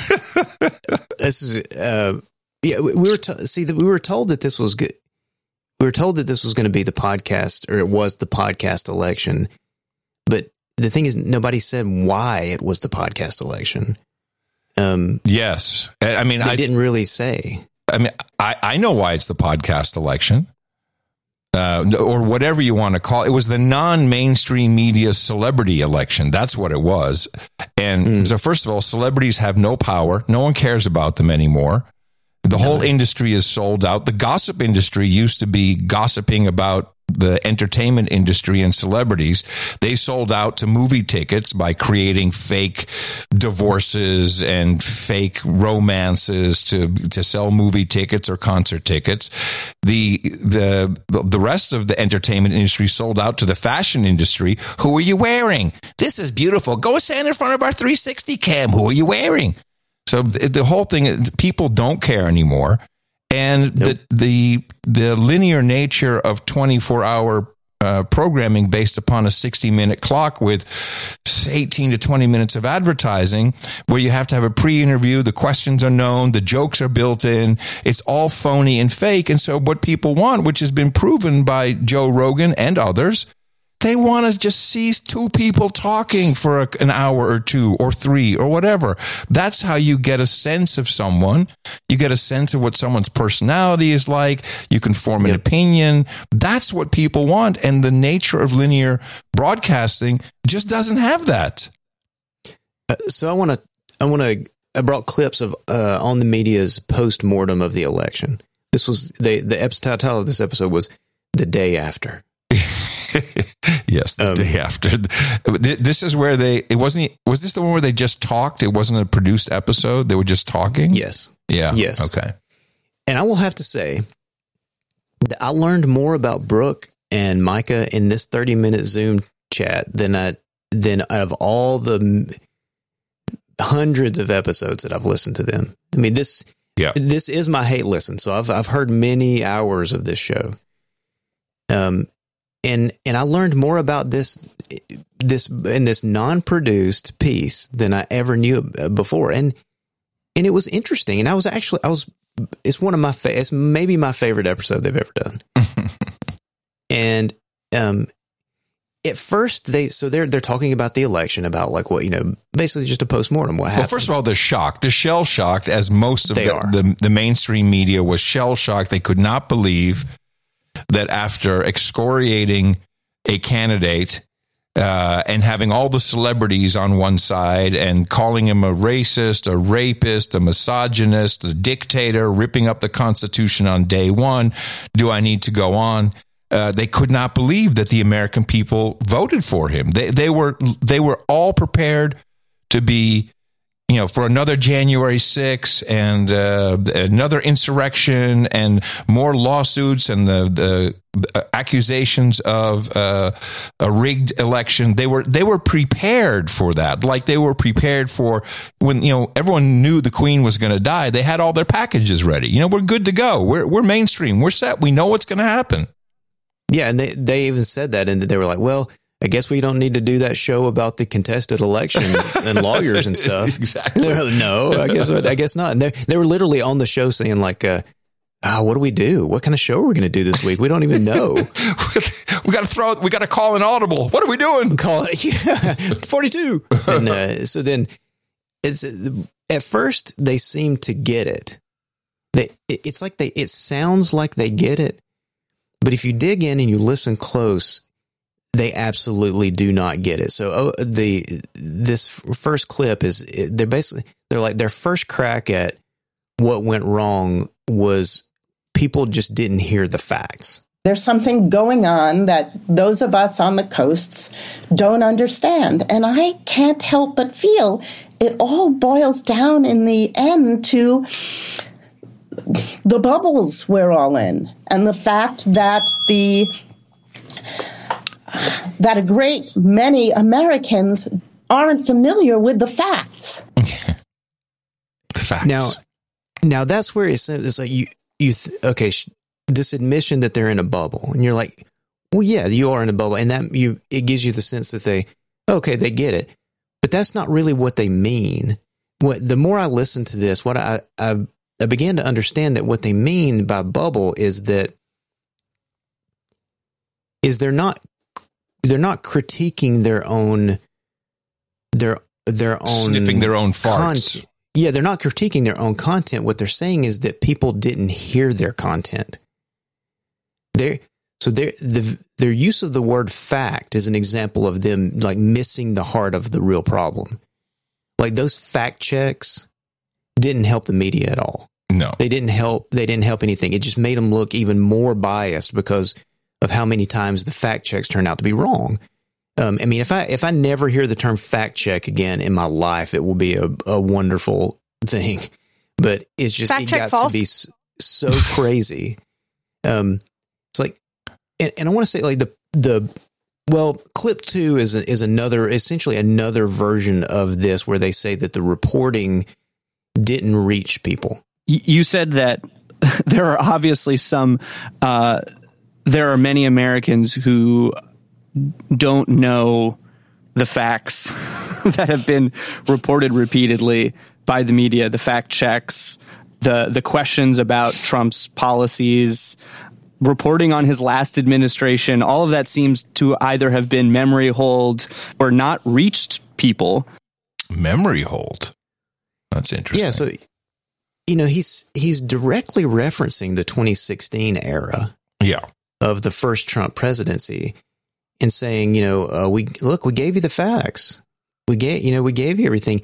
This is, uh, yeah. We were to- see that we were told that this was good. We were told that this was going to be the podcast, or it was the podcast election. But the thing is, nobody said why it was the podcast election. Um, yes. I mean, they I didn't really say. I mean, I, I know why it's the podcast election. Uh, or whatever you want to call it. It was the non-mainstream media celebrity election. That's what it was. And mm. so first of all, celebrities have no power. No one cares about them anymore. The no. whole industry is sold out. The gossip industry used to be gossiping about the entertainment industry and celebrities. They sold out to movie tickets by creating fake divorces and fake romances to to sell movie tickets or concert tickets. The the the rest of the entertainment industry sold out to the fashion industry. Who are you wearing? This is beautiful. Go stand in front of our three sixty cam. Who are you wearing? So the, the whole thing, people don't care anymore. And nope. the, the the linear nature of twenty-four hour uh, programming based upon a sixty minute clock with eighteen to twenty minutes of advertising, where you have to have a pre-interview, the questions are known, the jokes are built in, it's all phony and fake. And so what people want, which has been proven by Joe Rogan and others, they want to just see two people talking for a, an hour or two or three or whatever. That's how you get a sense of someone. You get a sense of what someone's personality is like. You can form an yep. opinion. That's what people want. And the nature of linear broadcasting just doesn't have that. Uh, so I want to, I want to, I brought clips of uh, On the Media's post-mortem of the election. This was, the, the episode, title of this episode was The Day After. Yes, the um, day after. This is where they, it wasn't, was this the one where they just talked? It wasn't a produced episode. They were just talking? Yes. Yeah. Yes. Okay. And I will have to say that I learned more about Brooke and Micah in this thirty minute Zoom chat than I, than out of all the hundreds of episodes that I've listened to them. I mean, this, yeah. this is my hate listen. So I've, I've heard many hours of this show. Um, And and I learned more about this this in this non-produced piece than I ever knew before, and and it was interesting. And I was actually I was it's one of my fa- it's maybe my favorite episode they've ever done. And um, at first they so they're they're talking about the election, about like what you know, basically just a postmortem. What happened? Well, first of all, they're shocked. They're shell shocked, as most of the, the the mainstream media was shell shocked. They could not believe that after excoriating a candidate uh, and having all the celebrities on one side and calling him a racist, a rapist, a misogynist, a dictator, ripping up the Constitution on day one, do I need to go on? Uh, they could not believe that the American people voted for him. They they were they were all prepared to be, you know, for another January sixth and uh, another insurrection and more lawsuits and the, the accusations of uh, a rigged election. They were they were prepared for that, like they were prepared for when, you know, everyone knew the Queen was going to die. They had all their packages ready. You know, we're good to go. We're we're mainstream. We're set. We know what's going to happen. Yeah, and they they even said that, and they were like, well, I guess we don't need to do that show about the contested election and lawyers and stuff. Exactly. Like, no, I guess I guess not. And they they were literally on the show saying like, uh, oh, "What do we do? What kind of show are we going to do this week? We don't even know. we got to throw. We got to call an audible. What are we doing? Call it yeah, forty-two." And uh, so then, it's at first they seem to get it. They it's like they it sounds like they get it, but if you dig in and you listen close, they absolutely do not get it. So oh, the this first clip is they're basically they're like their first crack at what went wrong was people just didn't hear the facts. There's something going on that those of us on the coasts don't understand. And I can't help but feel it all boils down in the end to the bubbles we're all in and the fact that the that a great many Americans aren't familiar with the facts. the facts. Now, now that's where it's, it's like you, you, th- okay, sh- this admission that they're in a bubble, and you're like, well, yeah, you are in a bubble, and that you, it gives you the sense that they, okay, they get it, but that's not really what they mean. What the more I listen to this, what I, I, I began to understand that what they mean by bubble is that is they're not. They're not critiquing their own, their their own sniffing their own farts. Content. yeah, they're not critiquing their own content. What they're saying is that people didn't hear their content. They're, so their the their use of the word fact is an example of them like missing the heart of the real problem. Like those fact checks didn't help the media at all. No, they didn't help. They didn't help anything. It just made them look even more biased because of how many times the fact checks turned out to be wrong. Um, I mean, if I if I never hear the term fact check again in my life, it will be a, a wonderful thing. But it's just fact it check got false. to be so crazy. Um, it's like, and, and I want to say like the the well, clip two is is another essentially another version of this where they say that the reporting didn't reach people. You said that there are obviously some. Uh, there are many Americans who don't know the facts that have been reported repeatedly by the media, the fact checks, the the questions about Trump's policies, reporting on his last administration. All of that seems to either have been memory hold or not reached people. Memory hold. That's interesting. Yeah, so you know, he's he's directly referencing the twenty sixteen era. Yeah. Of the first Trump presidency. And saying, you know, uh, we look, we gave you the facts. We gave, you know, we gave you everything.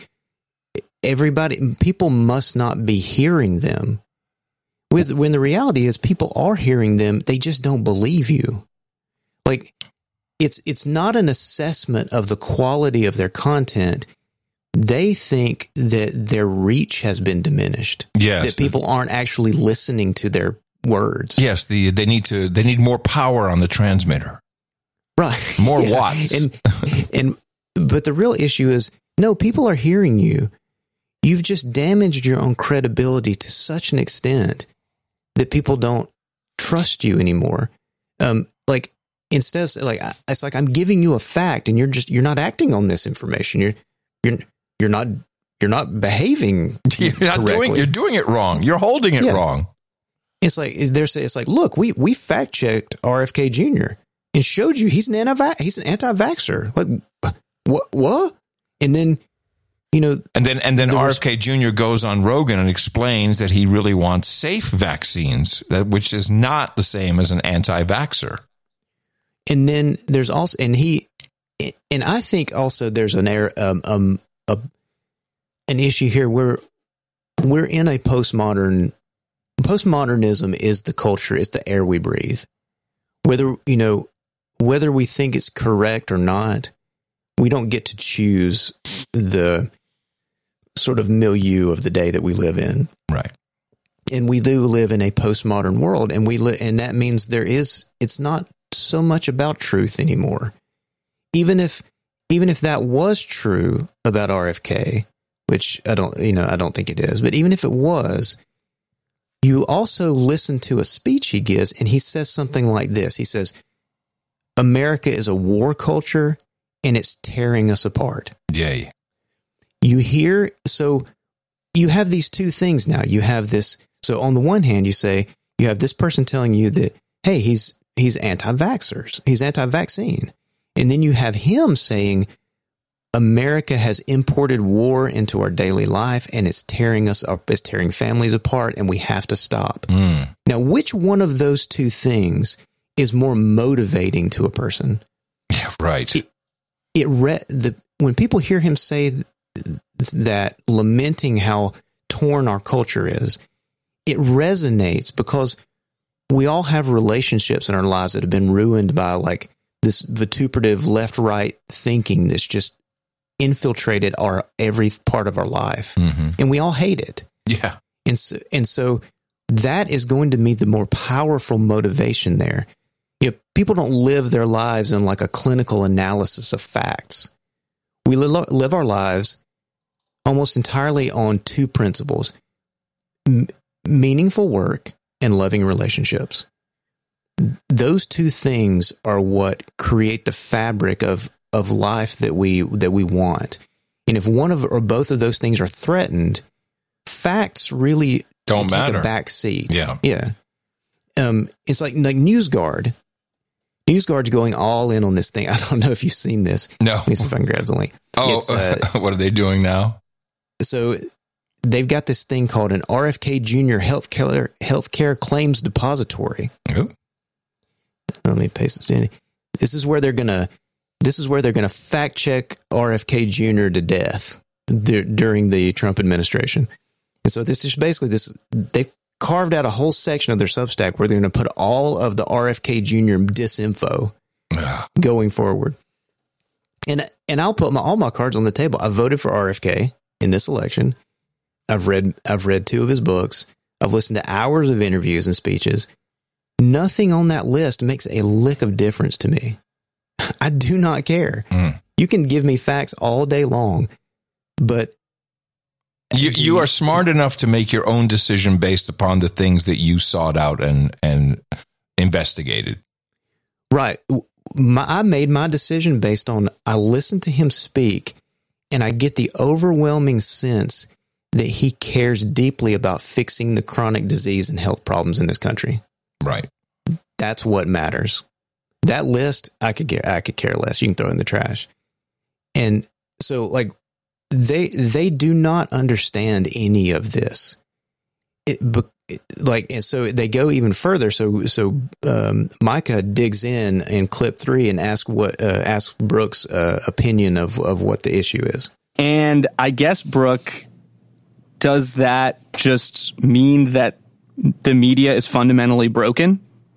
Everybody, people must not be hearing them. With when the reality is, people are hearing them. They just don't believe you. Like, it's it's not an assessment of the quality of their content. They think that their reach has been diminished. Yes, that people aren't actually listening to their words. Yes, the they need to they need more power on the transmitter. Right. More yeah. watts. And, and, but the real issue is, no, people are hearing you. You've just damaged your own credibility to such an extent that people don't trust you anymore. Um, like instead of like, it's like, I'm giving you a fact and you're just, you're not acting on this information. You're, you're, you're not, you're not behaving. You're not correctly. doing, you're doing it wrong. You're holding it yeah. wrong. It's like, there's, it's like, look, we, we fact checked R F K Junior and showed you he's an anti he's an anti-vaxxer. Like what? What? And then, you know, and then and then R F K Junior goes on Rogan and explains that he really wants safe vaccines, that which is not the same as an anti-vaxxer. And then there's also, and he, and I think also there's an air, um, um, a, an issue here where we're in a postmodern. Postmodernism is the culture, it's the air we breathe. Whether you know. Whether we think it's correct or not, we don't get to choose the sort of milieu of the day that we live in. Right. And we do live in a postmodern world, and we li- and that means there is, it's not so much about truth anymore. Even if, even if that was true about R F K, which I don't, you know, I don't think it is, but even if it was, you also listen to a speech he gives, and he says something like this. He says, America is a war culture and it's tearing us apart. Yeah. You hear, so you have these two things now. You have this. So on the one hand, you say, you have this person telling you that, hey, he's, he's anti-vaxxers. He's anti-vaccine. And then you have him saying, America has imported war into our daily life and it's tearing us up. It's tearing families apart and we have to stop. Mm. Now, which one of those two things is more motivating to a person? Yeah, right. It, it re- the when people hear him say th- that, lamenting how torn our culture is, it resonates because we all have relationships in our lives that have been ruined by like this vituperative left-right thinking that's just infiltrated our every part of our life, mm-hmm. and we all hate it. Yeah, and so, and so that is going to be the more powerful motivation there. You know, people don't live their lives in like a clinical analysis of facts. We li- live our lives almost entirely on two principles: M- meaningful work and loving relationships. Those two things are what create the fabric of, of life that we that we want. And if one of or both of those things are threatened, facts really don't take matter. a back seat. Yeah, yeah. Um, it's like like NewsGuard. NewsGuard's going all in on this thing. I don't know if you've seen this. No. Let me see if I can grab the link. Oh, uh, what are they doing now? So they've got this thing called an R F K Junior Healthcare Healthcare Claims Depository. Oh. Let me paste this in. This is where they're gonna. This is where they're gonna fact check R F K Junior to death d- during the Trump administration. And so this is basically this. They've carved out a whole section of their Substack where they're going to put all of the R F K Junior disinfo going forward. And and I'll put my, all my cards on the table. I voted for R F K in this election. I've read I've read two of his books. I've listened to hours of interviews and speeches. Nothing on that list makes a lick of difference to me. I do not care. Mm. You can give me facts all day long, but you you are smart enough to make your own decision based upon the things that you sought out and and investigated. Right. My, I made my decision based on, I listened to him speak, and I get the overwhelming sense that he cares deeply about fixing the chronic disease and health problems in this country. Right. That's what matters. That list, I could get, I could care less. You can throw it in the trash. And so, like, they they do not understand any of this. It, like, and so they go even further. So, so um, Micah digs in in clip three and asks what uh, asks Brooke's uh, opinion of of what the issue is. And I guess, Brooke, does that just mean that the media is fundamentally broken?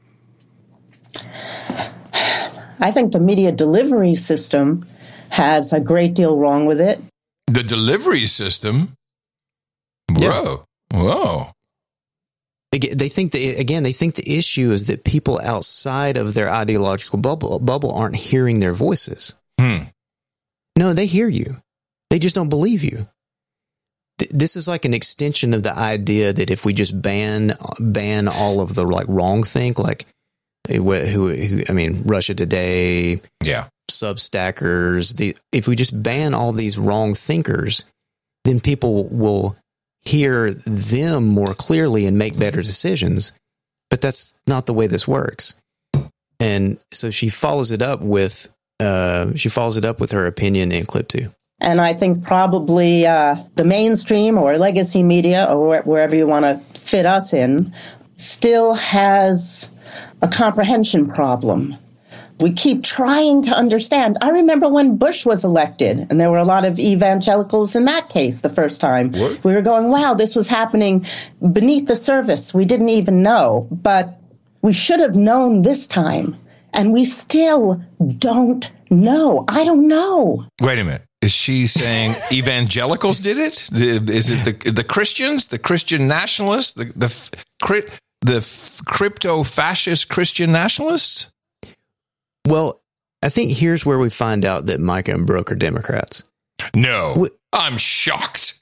I think the media delivery system has a great deal wrong with it. The delivery system? Whoa. Yeah. Whoa. They think that, again, they think the issue is that people outside of their ideological bubble bubble aren't hearing their voices. Hmm. No, they hear you. They just don't believe you. Th- this is like an extension of the idea that if we just ban ban all of the like wrong think, like who, who I mean, Russia Today, yeah, Substackers. The if we just ban all these wrong thinkers, then people will hear them more clearly and make better decisions. But that's not the way this works. And so she follows it up with uh, she follows it up with her opinion in clip two. And I think probably uh, the mainstream or legacy media or wh- wherever you want to fit us in still has a comprehension problem. We keep trying to understand. I remember when Bush was elected, and there were a lot of evangelicals in that case the first time. What? We were going, wow, this was happening beneath the surface. We didn't even know, but we should have known this time. And we still don't know. I don't know. Wait a minute. Is she saying evangelicals did it? The, is it the the Christians, the Christian nationalists, the the, the crypto fascist Christian nationalists? Well, I think here's where we find out that Micah and Brooke are Democrats. No, we, I'm shocked.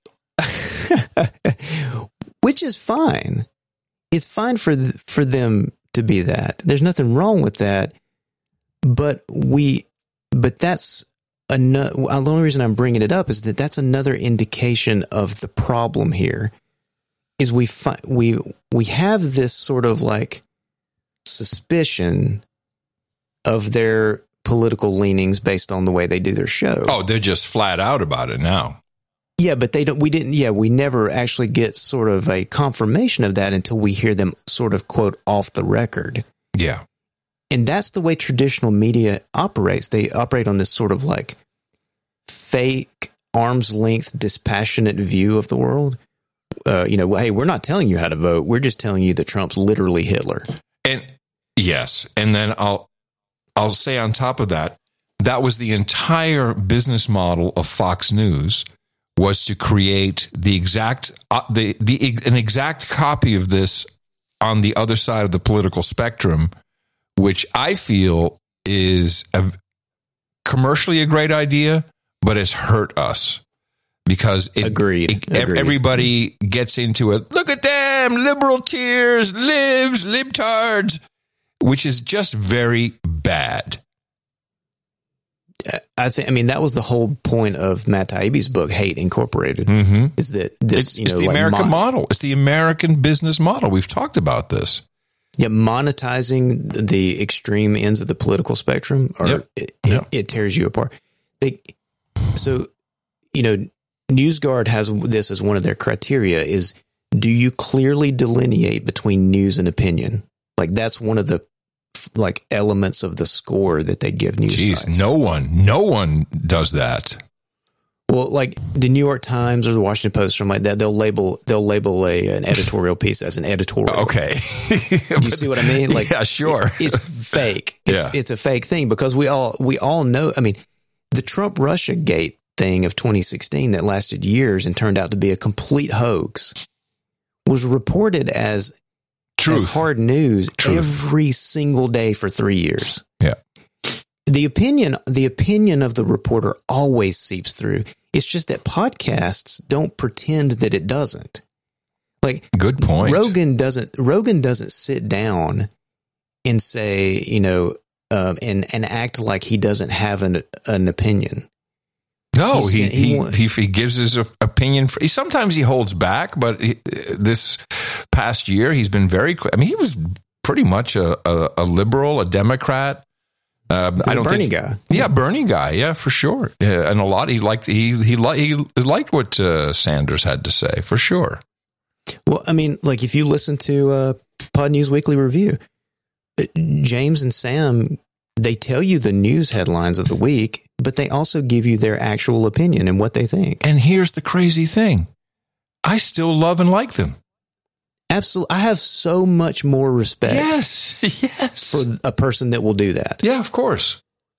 Which is fine. It's fine for th- for them to be that. There's nothing wrong with that. But we, but that's another. The only reason I'm bringing it up is that that's another indication of the problem here. Is we fi- we we have this sort of like suspicion of their political leanings based on the way they do their show. Oh, they're just flat out about it now. Yeah, but they don't, we didn't, yeah, we never actually get sort of a confirmation of that until we hear them sort of quote off the record. Yeah. And that's the way traditional media operates. They operate on this sort of like fake arm's length, dispassionate view of the world. Uh, you know, hey, we're not telling you how to vote. We're just telling you that Trump's literally Hitler. And yes. And then I'll, I'll say on top of that, that was the entire business model of Fox News, was to create the exact uh, the the an exact copy of this on the other side of the political spectrum, which I feel is a, commercially a great idea, but has hurt us because it, Agreed. It, Agreed. everybody gets into it. Look at them, liberal tears, libs, libtards. Which is just very bad. I think. I mean, that was the whole point of Matt Taibbi's book, Hate Incorporated. Mm-hmm. Is that this? It's, you know, it's the like American mon- model. It's the American business model. We've talked about this. Yeah, monetizing the extreme ends of the political spectrum, or yep. it, yep. it, it tears you apart. They, so, you know, NewsGuard has this as one of their criteria is, do you clearly delineate between news and opinion? Like that's one of the like elements of the score that they give news Jeez, sites. no one, no one does that. Well, like the New York Times or the Washington Post, or something like that, they'll label they'll label a an editorial piece as an editorial. Okay, do you see what I mean? Like, yeah, sure. It, it's fake. It's, yeah. it's a fake thing because we all we all know. I mean, the Trump Russia Gate thing of twenty sixteen that lasted years and turned out to be a complete hoax was reported as Truth. as hard news Truth. every single day for three years. Yeah. The opinion, the opinion of the reporter always seeps through. It's just that podcasts don't pretend that it doesn't. Like, good point. Rogan doesn't. Rogan doesn't sit down and say, you know, um, and and act like he doesn't have an an opinion. No, He's, he he, he, he he gives his opinion. For, he, sometimes he holds back, but he, this past year he's been very. I mean, he was pretty much a a, a liberal, a Democrat. Uh, I don't Bernie think, guy. Yeah, Bernie guy. Yeah, for sure. Yeah, and a lot he liked. He he li- he liked what uh, Sanders had to say for sure. Well, I mean, like if you listen to uh, Pod News Weekly Review, James and Sam, they tell you the news headlines of the week, but they also give you their actual opinion and what they think. And here's the crazy thing: I still love and like them. Absolutely, I have so much more respect. Yes, yes, for a person that will do that. Yeah, of course.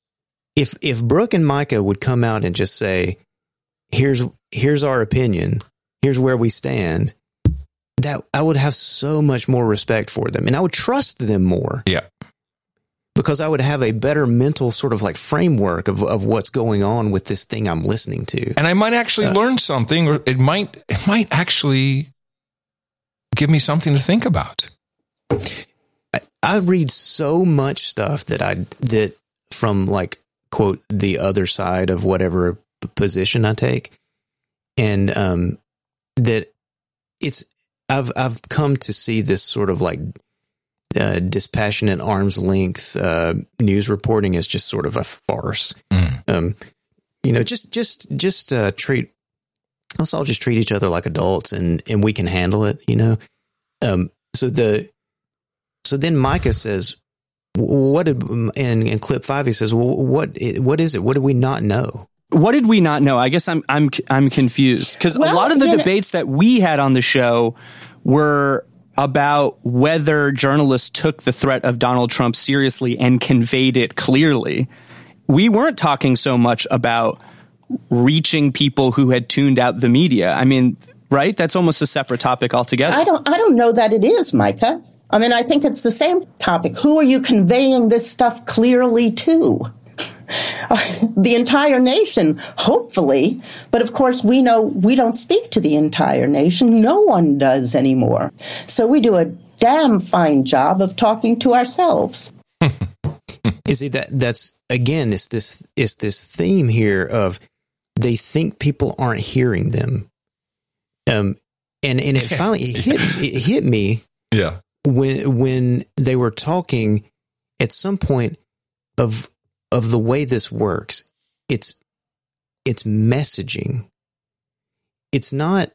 If if Brooke and Micah would come out and just say, "Here's here's our opinion. Here's where we stand," that I would have so much more respect for them, and I would trust them more. Yeah, because I would have a better mental sort of like framework of of what's going on with this thing I'm listening to, and I might actually uh, learn something, or it might it might actually give me something to think about. I, I read so much stuff that I that from like quote the other side of whatever position I take, and um, that it's I've I've come to see this sort of like uh, dispassionate arm's length uh, news reporting as just sort of a farce. Mm. Um, you know, just just just uh, treat. Let's all just treat each other like adults, and, and we can handle it, you know? Um, so the, so then Micah says, what did, and in clip five, he says, well, what, what is it? What did we not know? What did we not know? I guess I'm, I'm, I'm confused because well, a lot of the debates know. that we had on the show were about whether journalists took the threat of Donald Trump seriously and conveyed it clearly. We weren't talking so much about reaching people who had tuned out the media. I mean, right? That's almost a separate topic altogether. I don't I don't know that it is, Micah. I mean, I think it's the same topic. Who are you conveying this stuff clearly to? The entire nation, hopefully. But of course, we know we don't speak to the entire nation. No one does anymore. So we do a damn fine job of talking to ourselves. You see, that that's again, it's this it's this theme here of they think people aren't hearing them. Um, and, and it finally it hit it hit me. Yeah. When when they were talking at some point of of the way this works, it's it's messaging. It's not.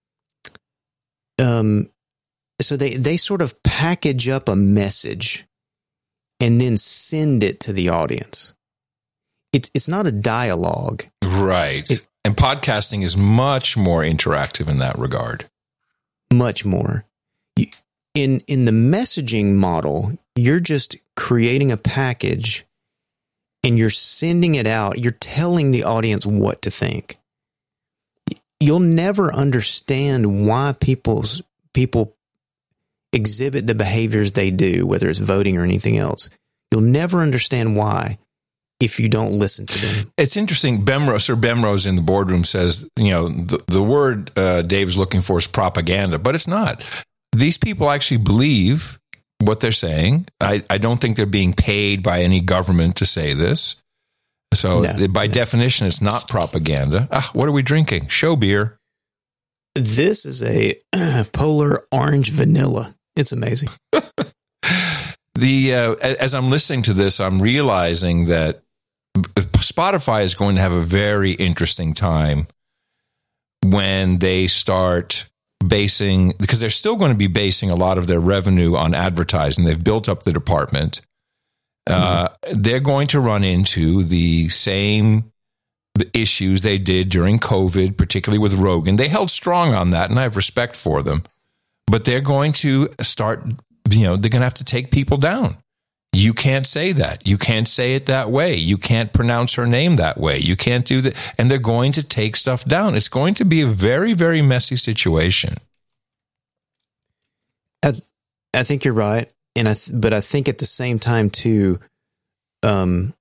Um. So they they sort of package up a message and then send it to the audience. It's it's not a dialogue. Right. It's, and podcasting is much more interactive in that regard. Much more. In in the messaging model, you're just creating a package and you're sending it out. You're telling the audience what to think. You'll never understand why people's people exhibit the behaviors they do, whether it's voting or anything else. You'll never understand why if you don't listen to them. It's interesting. Bemrose, Sir Bemrose in the boardroom says, you know, the, the word uh, Dave is looking for is propaganda, but it's not. These people actually believe what they're saying. I, I don't think they're being paid by any government to say this. So no, by no. definition, it's not propaganda. Ah, what are we drinking? Show beer. This is a Polar Orange Vanilla. It's amazing. the uh, as I'm listening to this, I'm realizing that Spotify is going to have a very interesting time when they start basing, because they're still going to be basing a lot of their revenue on advertising. They've built up the department. Uh, mm-hmm. They're going to run into the same issues they did during COVID, particularly with Rogan. They held strong on that, and I have respect for them. But they're going to start, you know, they're going to have to take people down. You can't say that. You can't say it that way. You can't pronounce her name that way. You can't do that. And they're going to take stuff down. It's going to be a very, very messy situation. I, I think you're right. And I, th- but I think at the same time too, um,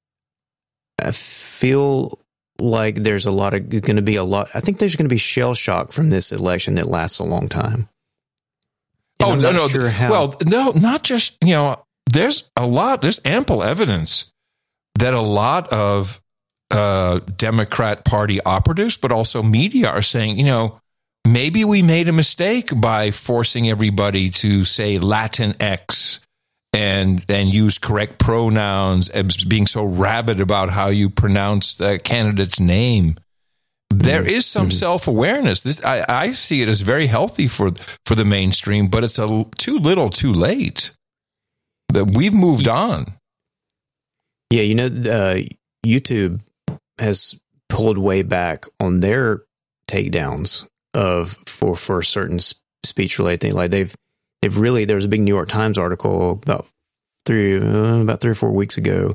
I feel like there's a lot of going to be a lot. I think there's going to be shell shock from this election that lasts a long time. And oh, I'm no, not no. Sure how- well, no, not just, you know, there's a lot, there's ample evidence that a lot of uh, Democrat Party operatives, but also media are saying, you know, maybe we made a mistake by forcing everybody to say Latinx and and use correct pronouns and being so rabid about how you pronounce the candidate's name. There is some mm-hmm. self-awareness. This I, I see it as very healthy for for the mainstream, but it's a too little, too late. That we've moved on. Yeah, you know, uh, YouTube has pulled way back on their takedowns of for for certain speech related things. Like they've they've really there was a big New York Times article about three uh, about three or four weeks ago,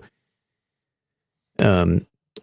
um,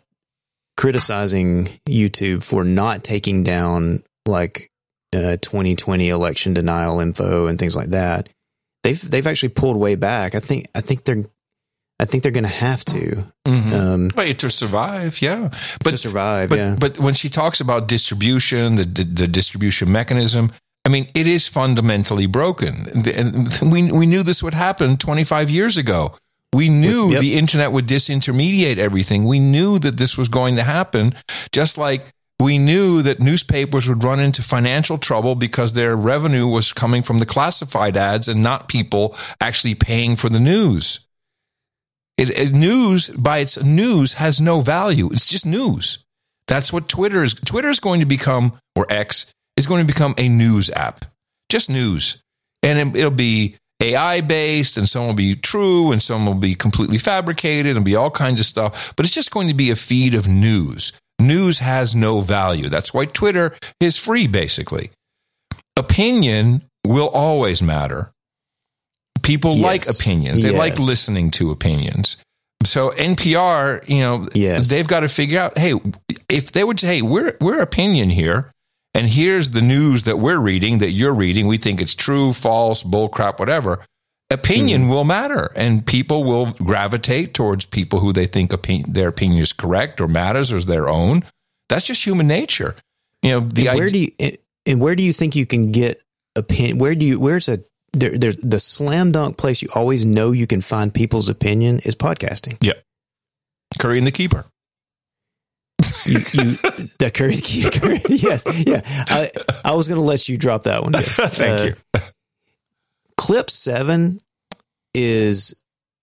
criticizing YouTube for not taking down like uh, twenty twenty election denial info and things like that. They've they've actually pulled way back. I think I think they're I think they're going to have to. Mm-hmm. Um, Wait, to survive, yeah. But, to survive, but, yeah. But when she talks about distribution, the, the the distribution mechanism, I mean, it is fundamentally broken. And we we knew this would happen twenty-five years ago. We knew yep. the internet would disintermediate everything. We knew that this was going to happen, just like we knew that newspapers would run into financial trouble because their revenue was coming from the classified ads and not people actually paying for the news. It, it, news, by its news, has no value. It's just news. That's what Twitter is. Twitter is going to become, or X, is going to become a news app. Just news. And it, it'll be A I-based, and some will be true, and some will be completely fabricated, and be all kinds of stuff. But it's just going to be a feed of news. News has no value. That's why Twitter is free, basically. Opinion will always matter. People yes. like opinions. They yes. like listening to opinions. So N P R, you know, yes. they've got to figure out, hey, if they would say, hey, we're, we're opinion here, and here's the news that we're reading, that you're reading, we think it's true, false, bullcrap, whatever, opinion mm. will matter, and people will gravitate towards people who they think opinion, their opinion is correct or matters or is their own. That's just human nature. You know, the and where idea- do you and where do you think you can get opinion? Where do you where's a there, there's the slam dunk place you always know you can find people's opinion is podcasting. Yeah, Curry and the Keeper. You, you the Curry the Keeper. Yes, yeah. I, I was going to let you drop that one. Yes. Thank uh, you. Clip seven is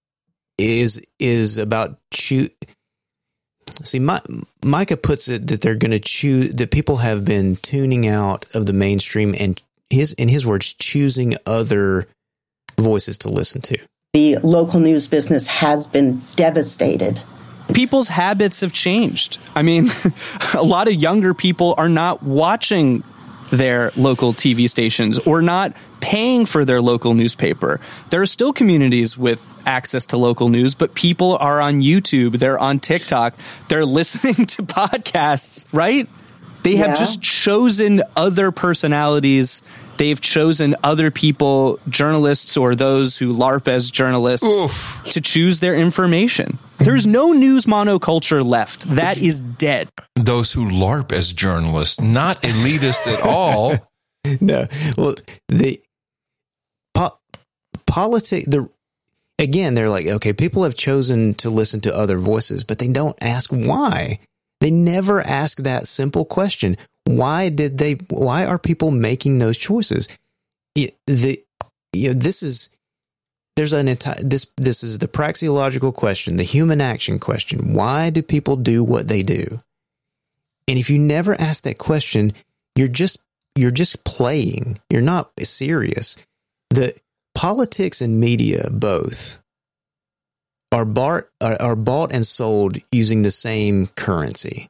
is is about choose. See, my, Micah puts it that they're going to choose that people have been tuning out of the mainstream and his in his words choosing other voices to listen to. The local news business has been devastated. People's habits have changed. I mean, a lot of younger people are not watching their local T V stations or not paying for their local newspaper. There are still communities with access to local news, but people are on YouTube, they're on TikTok, they're listening to podcasts, right? They have yeah. just chosen other personalities. They've chosen other people, journalists or those who LARP as journalists, Oof. to choose their information. There's no news monoculture left. That is dead. Those who LARP as journalists, not elitist at all. No. Well, the po- politics, the again, they're like, okay, people have chosen to listen to other voices, but they don't ask why. They never ask that simple question. Why did they, why are people making those choices? It, the, you know, this is, there's an entire, this, this is the praxeological question, the human action question. Why do people do what they do? And if you never ask that question, you're just you're just playing. You're not serious. The politics and media both are bought are, are bought and sold using the same currency.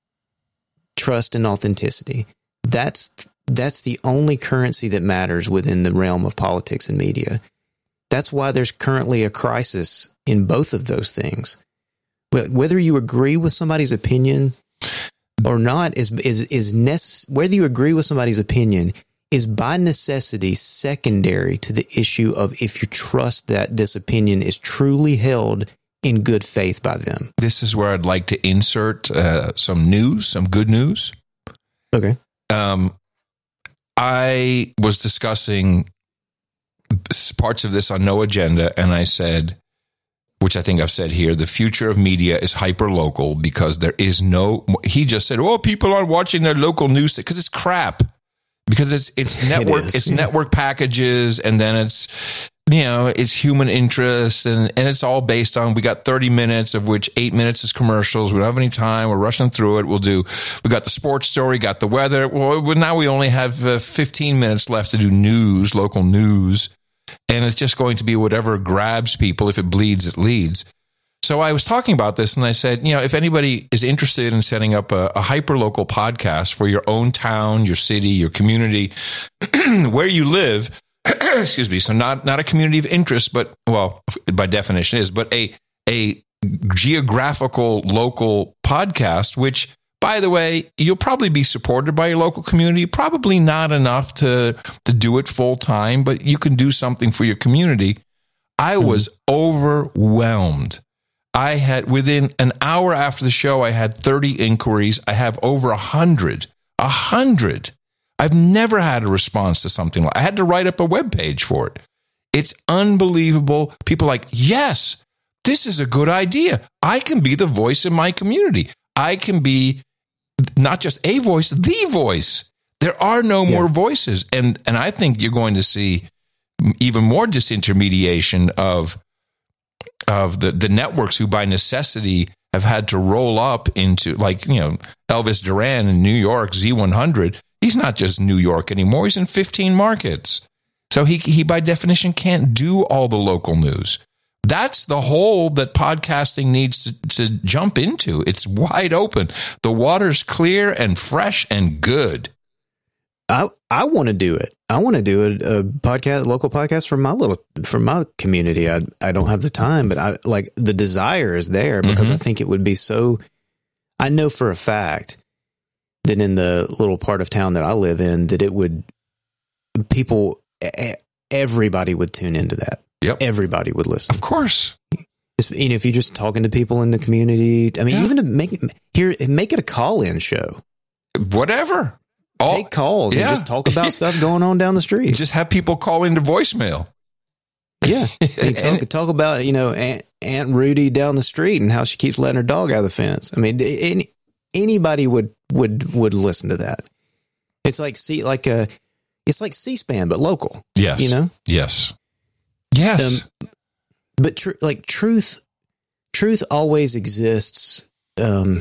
Trust and authenticity. That's that's the only currency that matters within the realm of politics and media. That's why there's currently a crisis in both of those things. Whether you agree with somebody's opinion or not is is is nece- whether you agree with somebody's opinion is by necessity secondary to the issue of if you trust that this opinion is truly held in good faith by them. This is where I'd like to insert uh, some news, some good news. Okay. Um, I was discussing parts of this on No Agenda, and I said, which I think I've said here, the future of media is hyper-local because there is no, he just said, oh, people aren't watching their local news because it's crap. Because it's it's network, it is, it's yeah. network packages, and then it's, you know, it's human interest, and, and it's all based on, we got thirty minutes, of which eight minutes is commercials. We don't have any time. We're rushing through it. We'll do, we got the sports story, got the weather. Well, now we only have uh, fifteen minutes left to do news, local news. And it's just going to be whatever grabs people. If it bleeds, it leads. So I was talking about this, and I said, you know, if anybody is interested in setting up a, a hyper-local podcast for your own town, your city, your community, where you live, excuse me, so not, not a community of interest, but, well, by definition is, but a, a geographical local podcast, which, by the way, you'll probably be supported by your local community, probably not enough to, to do it full time, but you can do something for your community. I was overwhelmed. I had, within an hour after the show, I had thirty inquiries. I have over a hundred, a hundred. I've never had a response to something like, I had to write up a webpage for it. It's unbelievable. People are like, yes, this is a good idea. I can be the voice in my community. I can be not just a voice, the voice. There are no yeah. more voices. And, and I think you're going to see even more disintermediation of of the, the networks who by necessity have had to roll up into, like, you know, Elvis Duran in New York, Z one hundred. He's not just New York anymore. He's in fifteen markets. So he, he by definition can't do all the local news. That's the hole that podcasting needs to, to jump into. It's wide open. The water's clear and fresh and good. I I want to do it. I want to do a, a podcast, local podcast for my little, for my community. I I don't have the time, but I like the desire is there because mm-hmm. I think it would be so. I know for a fact that in the little part of town that I live in, that it would people, everybody would tune into that. Yep, everybody would listen. Of course, it's, you know, if you're just talking to people in the community. I mean, yeah. even to make here, make it a call-in show, whatever. Take calls yeah. and just talk about stuff going on down the street. Just have people call into voicemail. Yeah. Talk, talk about, you know, Aunt, Aunt Rudy down the street and how she keeps letting her dog out of the fence. I mean, any, anybody would, would, would listen to that. It's like, see, like a, it's like C-SPAN, but local. Yes. You know? Yes. Yes. Um, but tr- like truth, truth always exists. Um,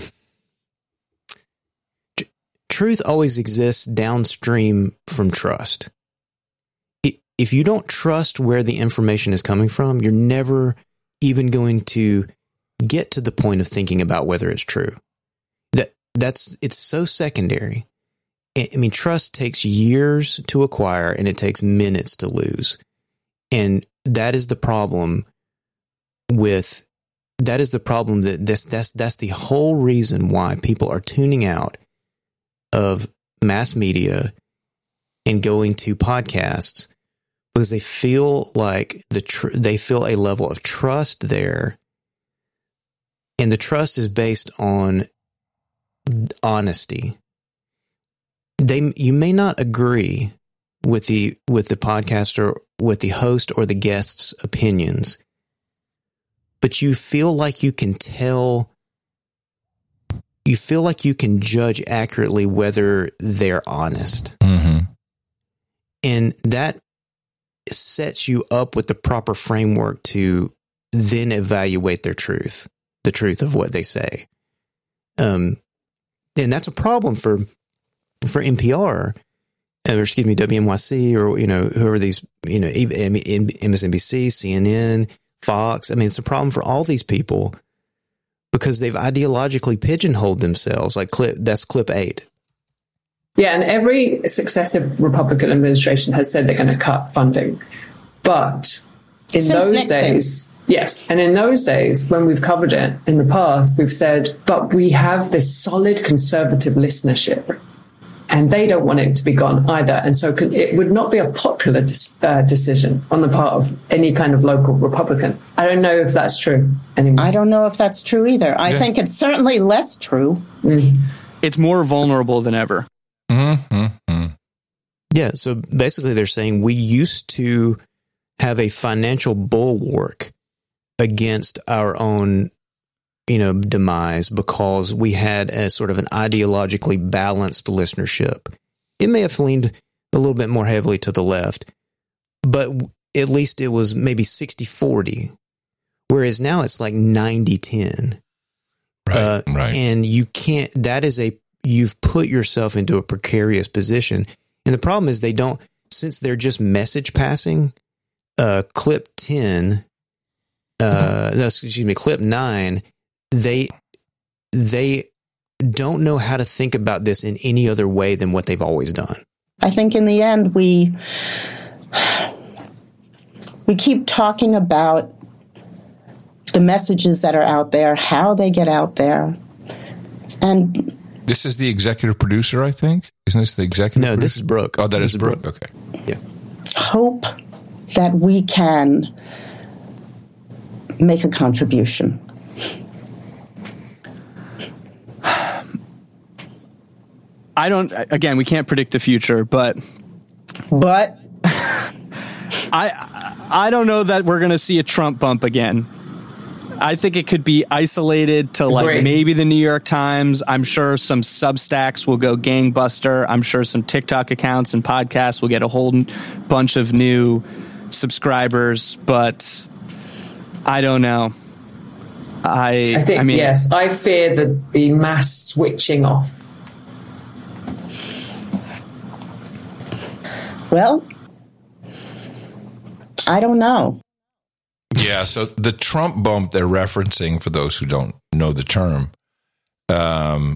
Truth always exists downstream from trust. If you don't trust where the information is coming from, you're never even going to get to the point of thinking about whether it's true. That that's it's so secondary. I mean, trust takes years to acquire and it takes minutes to lose. And that is the problem with that is the problem that this that's that's the whole reason why people are tuning out of mass media and going to podcasts, because they feel like the tr- they feel a level of trust there, and the trust is based on honesty. They you may not agree with the with the podcaster, with the host or the guest's opinions, but you feel like you can tell. You feel like you can judge accurately whether they're honest. Mm-hmm. And that sets you up with the proper framework to then evaluate their truth, the truth of what they say. Um, and that's a problem for for N P R, or excuse me, W N Y C, or you know, whoever these, you know, M S N B C, C N N, Fox. I mean, it's a problem for all these people because they've ideologically pigeonholed themselves. Like clip, that's clip eight. Yeah, and every successive Republican administration has said they're going to cut funding. But in Since those Nixon. days, yes, and in those days, when we've covered it in the past, we've said, but we have this solid conservative listenership, and they don't want it to be gone either. And so it would not be a popular dis- uh, decision on the part of any kind of local Republican. I don't know if that's true anymore. I don't know if that's true either. I Yeah. think it's certainly less true. Mm. It's more vulnerable than ever. Mm-hmm. Yeah. So basically, they're saying we used to have a financial bulwark against our own, you know, demise because we had a sort of an ideologically balanced listenership. It may have leaned a little bit more heavily to the left, but at least it was maybe sixty forty, whereas now it's like ninety ten. Right, uh, right. And you can't, that is a, you've put yourself into a precarious position. And the problem is they don't, since they're just message passing, uh, clip ten, uh, no, excuse me, clip nine, they, they don't know how to think about this in any other way than what they've always done. I think in the end, we, we keep talking about the messages that are out there, how they get out there. And This is the executive producer, I think. Isn't this the executive No, producer? this is Brooke. Oh, that This is is Brooke. Brooke. Okay. Yeah. hope that we can make a contribution. I don't, again, we can't predict the future, but. But. I, I don't know that we're going to see a Trump bump again. I think it could be isolated to like Great. maybe the New York Times. I'm sure some Substacks will go gangbuster. I'm sure some TikTok accounts and podcasts will get a whole bunch of new subscribers, but I don't know. I, I think, I mean, yes, I fear the, the mass switching off. Well, I don't know. Yeah, so the Trump bump they're referencing, for those who don't know the term, um,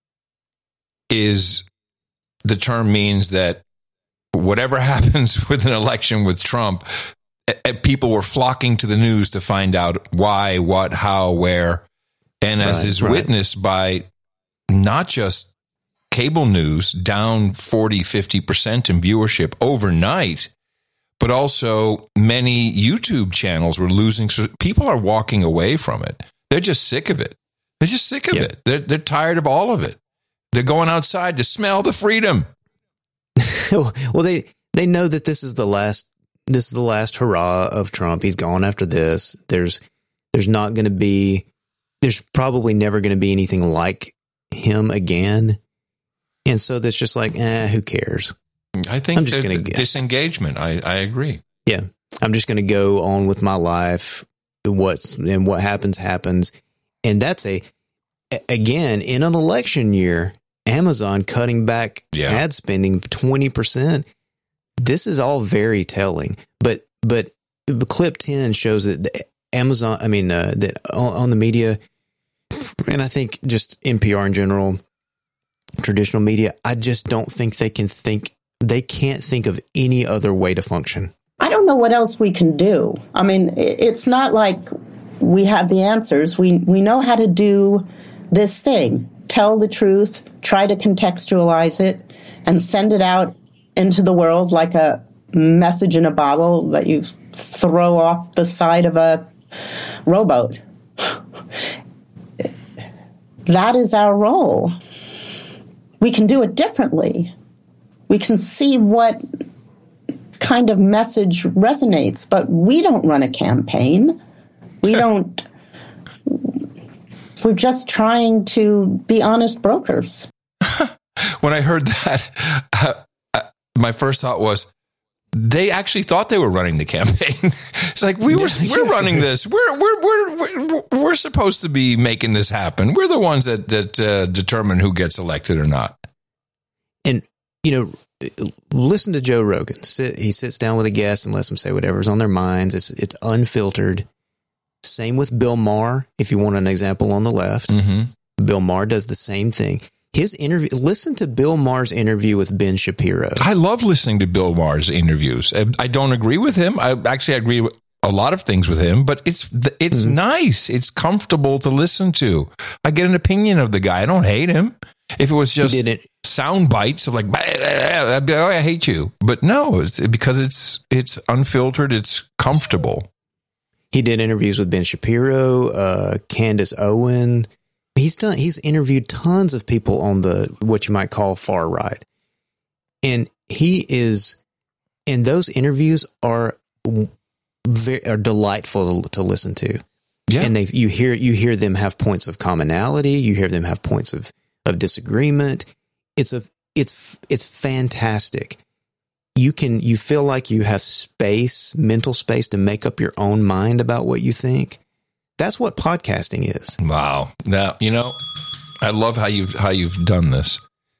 is the term means that whatever happens with an election with Trump, people were flocking to the news to find out why, what, how, where. And as Right, is right. witnessed by not just cable news, down forty, fifty percent in viewership overnight, but also many YouTube channels were losing. So people are walking away from it. They're just sick of it. They're just sick of Yeah. it. They're, they're tired of all of it. They're going outside to smell the freedom. Well, they they know that this is the last this is the last hurrah of Trump. He's gone after this. There's there's not going to be there's probably never going to be anything like him again. And so that's just like, eh, who cares? I think I'm just there's gonna the get- disengagement. I, I agree. Yeah, I'm just going to go on with my life. What's and what happens happens, and that's a again in an election year. Amazon cutting back Yeah. ad spending twenty percent. This is all very telling. But but clip ten shows that the Amazon, I mean, uh, that on, on the media, and I think just N P R in general, traditional media, I just don't think they can think, they can't think of any other way to function. I don't know what else we can do. I mean, i- it's not like we have the answers. We we know how to do this thing. Tell the truth, try to contextualize it, and send it out into the world like a message in a bottle that you throw off the side of a rowboat. That is our role. We can do it differently. We can see what kind of message resonates, but we don't run a campaign. We don't. We're just trying to be honest brokers. When I heard that, uh, uh, my first thought was, they actually thought they were running the campaign. It's like, we were, we're running this. We're, we're, we're, we're, we're supposed to be making this happen. We're the ones that, that uh, determine who gets elected or not. And, you know, listen to Joe Rogan. Sit, he sits down with a guest and lets them say whatever's on their minds. It's, it's unfiltered. Same with Bill Maher, if you want an example on the left. Mm-hmm. Bill Maher does the same thing. His interview, listen to Bill Maher's interview with Ben Shapiro. I love listening to Bill Maher's interviews. I don't agree with him. I actually agree with a lot of things with him, but it's it's mm-hmm. nice. It's comfortable to listen to. I get an opinion of the guy. I don't hate him. If it was just sound bites of like, I'd be like, oh, I hate you. But no, it's because it's it's unfiltered. It's comfortable. He did interviews with Ben Shapiro, uh, Candace Owen. He's done. He's interviewed tons of people on the what you might call far right, and he is. And those interviews are very are delightful to, to listen to. Yeah, and they you hear you hear them have points of commonality. You hear them have points of, of disagreement. It's a it's it's fantastic. You can you feel like you have space, mental space to make up your own mind about what you think. That's what podcasting is. Wow. Now, you know, I love how you've how you've done this.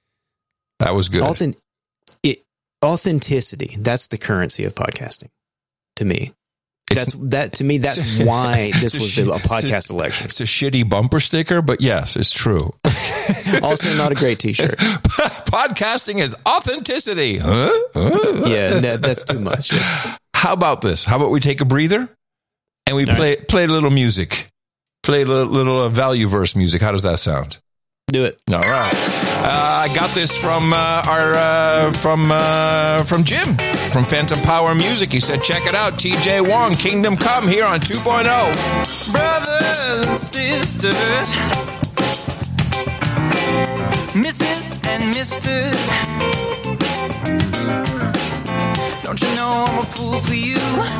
That was good. Authent- it, authenticity. That's the currency of podcasting to me. It's, that's that to me. That's why this was a, a podcast a, election. It's a shitty bumper sticker, but yes, it's true. Also, not a great T-shirt. Podcasting is authenticity. Huh? Huh? Yeah, that, that's too much. Yeah. How about this? How about we take a breather and we All play right. play a little music, play a little, little uh, value verse music. How does that sound? Do it. All right. Uh, I got this from uh, our uh, from uh, from Jim from Phantom Power Music. He said, "Check it out, T J Wong, Kingdom Come here on two point oh." Brothers and sisters, Missus and Mister, don't you know I'm a fool for you?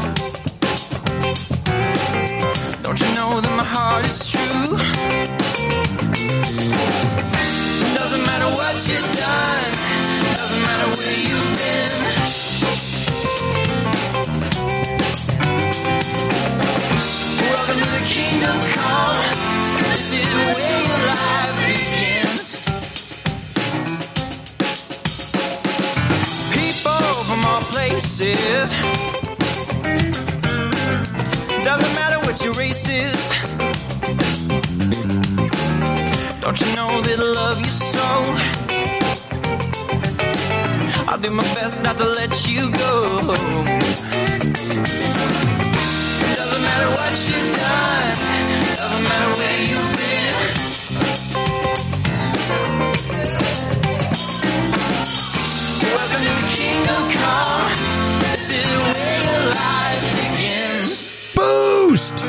Don't you know that my heart is true? Doesn't matter what you've done, doesn't matter where you've been. Welcome to the kingdom come. This is where your life begins. People from all places, doesn't matter what your race is. Don't you know that I love you so? I'll do my best not to let you go. Doesn't matter what you've done, doesn't matter where you've been. Welcome to the kingdom come. This is where your life begins. Boost!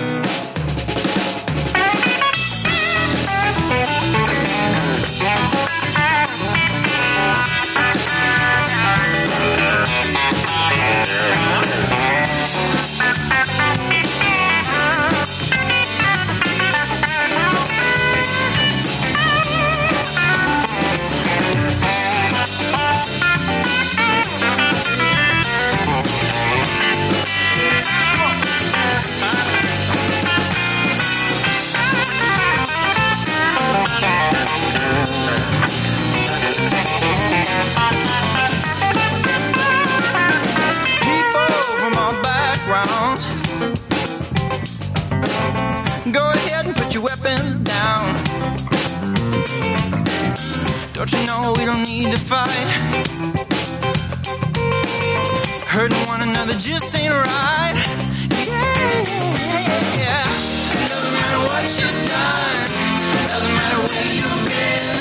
Don't you know we don't need to fight? Hurting one another just ain't right. Yeah, yeah. Doesn't matter what you've done, doesn't matter where you've been.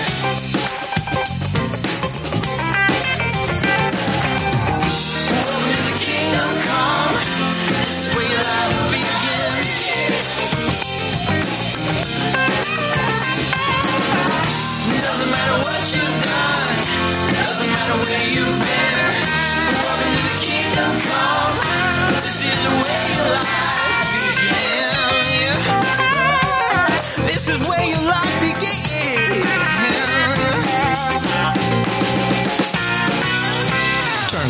Welcome to the kingdom come. This is where your life begins. Doesn't matter what you've done, doesn't matter where you've been. Welcome to the kingdom come. This is where your life begins. This is where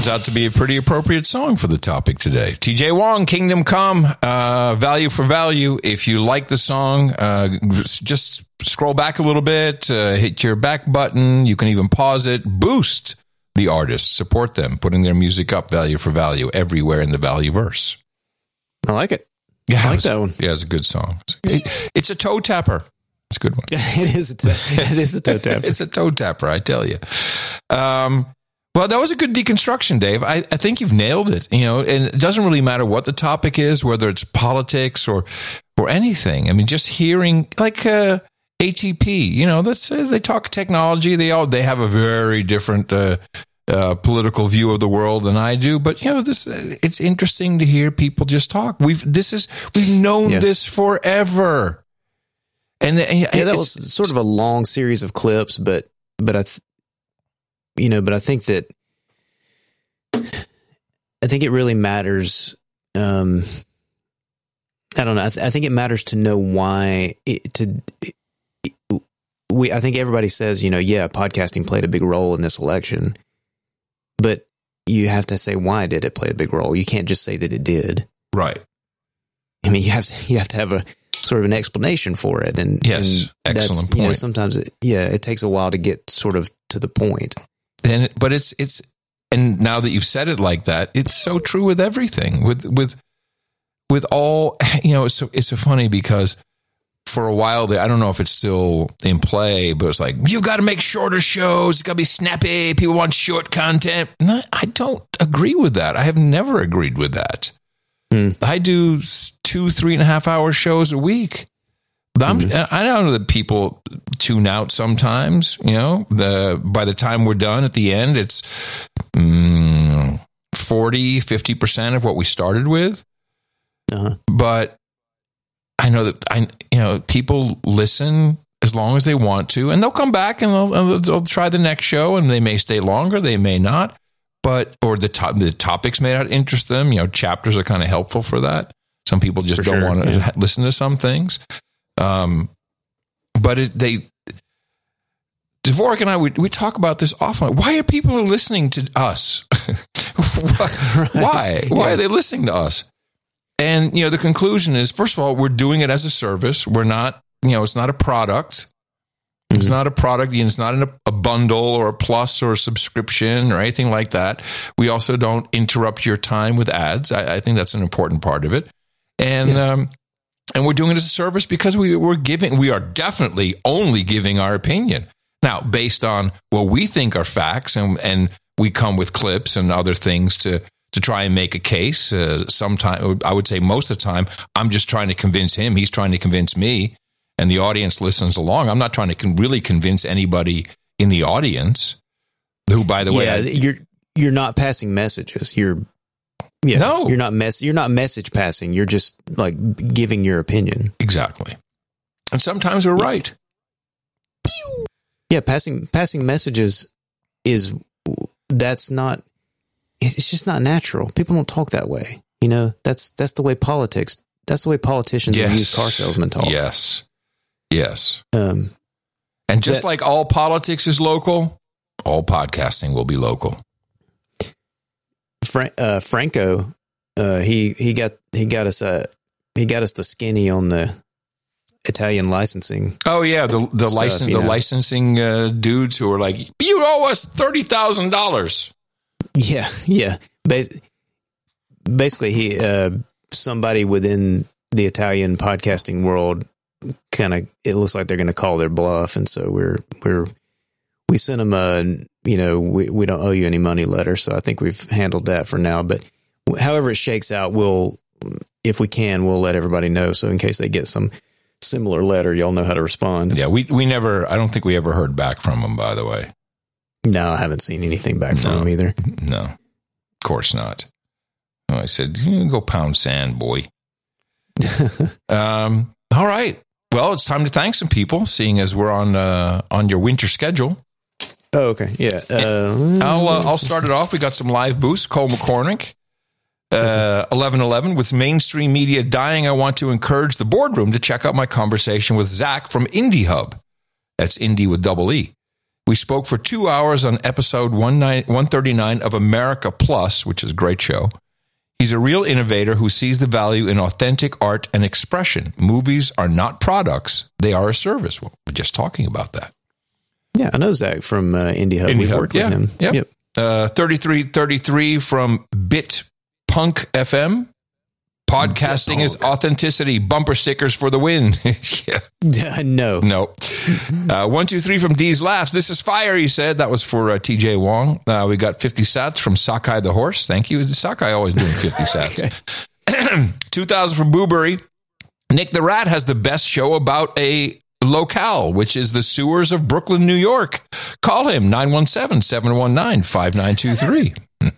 turns out to be a pretty appropriate song for the topic today. T J Wong, Kingdom Come, uh, Value for Value. If you like the song, uh, just scroll back a little bit, uh, hit your back button. You can even pause it. Boost the artists. Support them, putting their music up, Value for Value, everywhere in the Valueverse. I like it. Yeah, I like that one. Yeah, it's a good song. It, it's a toe tapper. It's a good one. it is a toe, it is a toe tapper. It's a toe tapper, I tell you. Um, well, that was a good deconstruction, Dave. I, I think you've nailed it. You know, and it doesn't really matter what the topic is, whether it's politics or or anything. I mean, just hearing like uh, A T P. You know, that's uh, they talk technology. They all they have a very different uh, uh, political view of the world than I do. But you know, this it's interesting to hear people just talk. We've this is we've known yeah. this forever. And, the, and yeah, that was sort of a long series of clips, but but I, th- you know, but I think that I think it really matters. Um, I don't know. I, th- I think it matters to know why. It, to it, we, I think everybody says, you know, yeah, podcasting played a big role in this election, but you have to say why did it play a big role? You can't just say that it did. Right. I mean, you have to you have to have a sort of an explanation for it. And yes, and excellent point. You know, sometimes, it, yeah, it takes a while to get sort of to the point. And but it's it's and now that you've said it like that, it's so true with everything. With with with all, you know, it's so, it's so funny because for a while there, I don't know if it's still in play, but it's like you've got to make shorter shows. It's got to be snappy. People want short content. No, I don't agree with that. I have never agreed with that. I do two, three and a half hour shows a week. I'm, mm-hmm. I know that people tune out sometimes, you know, the, by the time we're done at the end, it's um, forty, fifty percent of what we started with. Uh-huh. But I know that I, you know, people listen as long as they want to, and they'll come back and they'll, and they'll try the next show, and they may stay longer. They may not. But, or the top, the topics may not interest them. You know, chapters are kind of helpful for that. Some people just for don't sure, want to yeah. listen to some things. Um, but it, they, Dvorak and I, we, we talk about this often. Why are people listening to us? Why? Why? Why are they listening to us? And, you know, the conclusion is, first of all, we're doing it as a service. We're not, you know, it's not a product. It's not a product. It's not a, a bundle or a plus or a subscription or anything like that. We also don't interrupt your time with ads. I, I think that's an important part of it. And yeah. um, and we're doing it as a service because we, we're giving, we are definitely only giving our opinion. Now, based on what we think are facts, and, and we come with clips and other things to, to try and make a case. Uh, Sometimes, I would say most of the time, I'm just trying to convince him. He's trying to convince me. And the audience listens along. I'm not trying to con- really convince anybody in the audience. Who, by the way, yeah, I, you're you're not passing messages. You're yeah, no, you're not mess. You're not message passing. You're just like giving your opinion. Exactly. And sometimes we're right. Yeah, passing passing messages is that's not. It's just not natural. People don't talk that way. You know, that's that's the way politics. That's the way politicians yes. and used car salesmen talk. Yes. Yes. Um, and just that, like all politics is local, all podcasting will be local. Fra- uh, Franco, uh, he he got he got us uh, he got us the skinny on the Italian licensing. Oh yeah, the the stuff, license you the know. licensing uh, dudes who are like, you owe us thirty thousand dollars. Yeah, yeah. Bas- basically, he uh, somebody within the Italian podcasting world kind of, it looks like they're going to call their bluff, and so we're we're we sent them a you know we we don't owe you any money letter, so I think we've handled that for now. But however it shakes out, we'll if we can, we'll let everybody know. So in case they get some similar letter, y'all know how to respond. Yeah, we we never. I don't think we ever heard back from them. By the way, no, I haven't seen anything back from no, them either. No, of course not. Oh, I said, you go pound sand, boy. um. All right. Well, it's time to thank some people, seeing as we're on uh, on your winter schedule. Oh, okay. Yeah. Uh, I'll uh, I'll start it off. We got some live boosts. Cole McCormick, uh, eleven eleven. With mainstream media dying, I want to encourage the boardroom to check out my conversation with Zach from Indie Hub. That's Indie with double E. We spoke for two hours on episode one thirty-nine of America Plus, which is a great show. He's a real innovator who sees the value in authentic art and expression. Movies are not products. They are a service. Well, we're just talking about that. Yeah, I know Zach from uh, Indie Hub. Indie We've Hub, worked yeah. with him. Yep. Yep. Uh, thirty-three thirty-three from Bit Punk F M. Podcasting is authenticity. Bumper stickers for the win. yeah. No. No. Uh, one, two, three from D's Laughs. This is fire, he said. That was for uh, T J Wong. Uh, we got fifty sats from Sakai the Horse. Thank you. Sakai always doing fifty sats. Okay. two thousand from Boobury. Nick the Rat has the best show about a locale, which is the sewers of Brooklyn, New York. Call him nine one seven, seven one nine, five nine two three.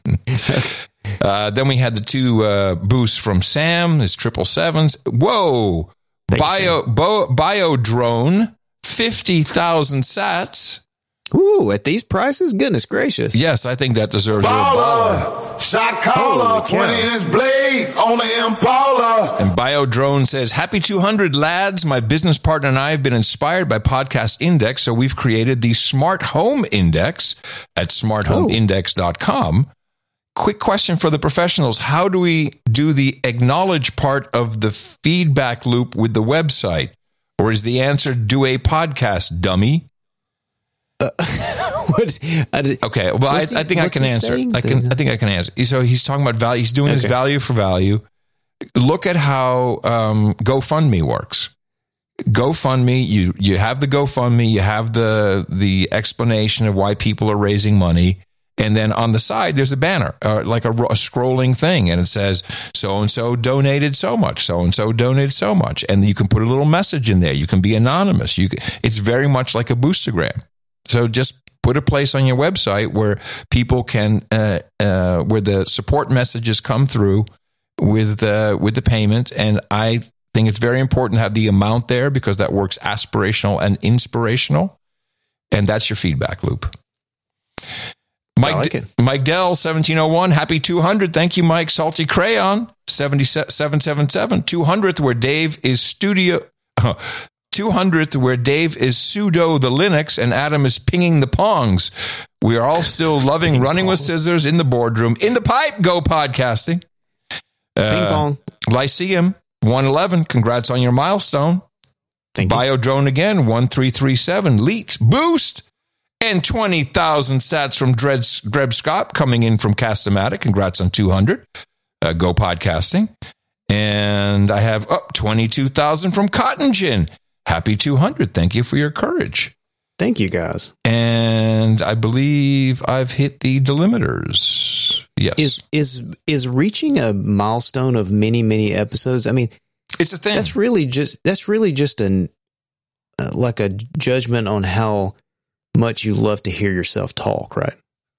Uh, then we had the two uh, boosts from Sam, his triple sevens. Whoa. Thanks, Bio, bo, Bio Drone, fifty thousand sats. Ooh, at these prices? Goodness gracious. Yes, I think that deserves Baller, a baller. Shot caller, twenty-inch blades on the Impala. And Biodrone says, happy two hundred, lads. My business partner and I have been inspired by Podcast Index, so we've created the Smart Home Index at smart home index dot com. Quick question for the professionals. How do we do the acknowledge part of the feedback loop with the website? Or is the answer do a podcast, dummy? Uh, what, I, okay, well, I, he, I think I can answer. I can. I think I can answer. So he's talking about value. He's doing okay. his value for value. Look at how um, GoFundMe works. GoFundMe, you you have the GoFundMe, you have the the explanation of why people are raising money, and then on the side there's a banner, uh, like a, a scrolling thing, and it says so and so donated so much, so and so donated so much, and you can put a little message in there. You can be anonymous. You can, it's very much like a boostergram. So just put a place on your website where people can, uh, uh, where the support messages come through with uh, with the payment. And I think it's very important to have the amount there because that works aspirational and inspirational. And that's your feedback loop. Mike, like D- Mike Dell, seventeen oh one, happy two hundred. Thank you, Mike. Salty Crayon, seventy-seven seventy-seven, two hundredth, where Dave is studio... Uh, two hundredth, where Dave is sudo the Linux and Adam is pinging the Pongs. We are all still loving Ping running pong. With scissors in the boardroom. In the pipe, go podcasting. Uh, Ping pong. Lyceum, one eleven, congrats on your milestone. Thank Biodrone you. again, one three three seven, Leaks, boost. And twenty thousand sats from Dred, Dreb Scott coming in from Castomatic. Congrats on two hundred. Uh, go podcasting. And I have up oh, twenty-two thousand from Cotton Gin. Happy two hundred. Thank you for your courage. Thank you, guys. And I believe I've hit the delimiters. Yes. Is is is reaching a milestone of many, many episodes? I mean, it's a thing. That's really just that's really just an uh, like a judgment on how much you love to hear yourself talk, right?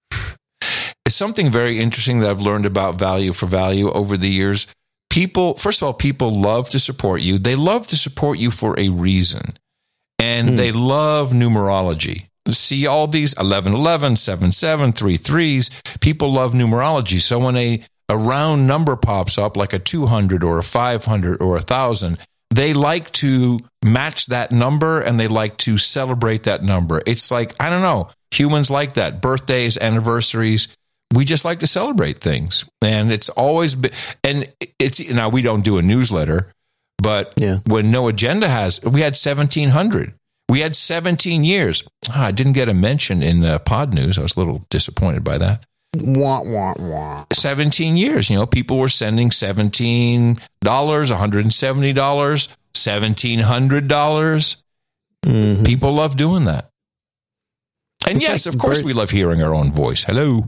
It's something very interesting that I've learned about value for value over the years. People, first of all, people love to support you. They love to support you for a reason. And mm. they love numerology. See all these eleven eleven, seven seven, three threes. People love numerology. So when a, a round number pops up, like a two hundred or a five hundred or a one thousand, they like to match that number and they like to celebrate that number. It's like, I don't know, humans like that. Birthdays, anniversaries. We just like to celebrate things. And it's always been, and it's, now we don't do a newsletter, but yeah. when No Agenda has, we had seventeen hundred. We had seventeen years. Oh, I didn't get a mention in uh, Pod News. I was a little disappointed by that. Wah, wah, wah. seventeen years. You know, people were sending seventeen dollars, one hundred seventy dollars, seventeen hundred dollars. Mm-hmm. People love doing that. And it's yes, like of course, birth- we love hearing our own voice. Hello.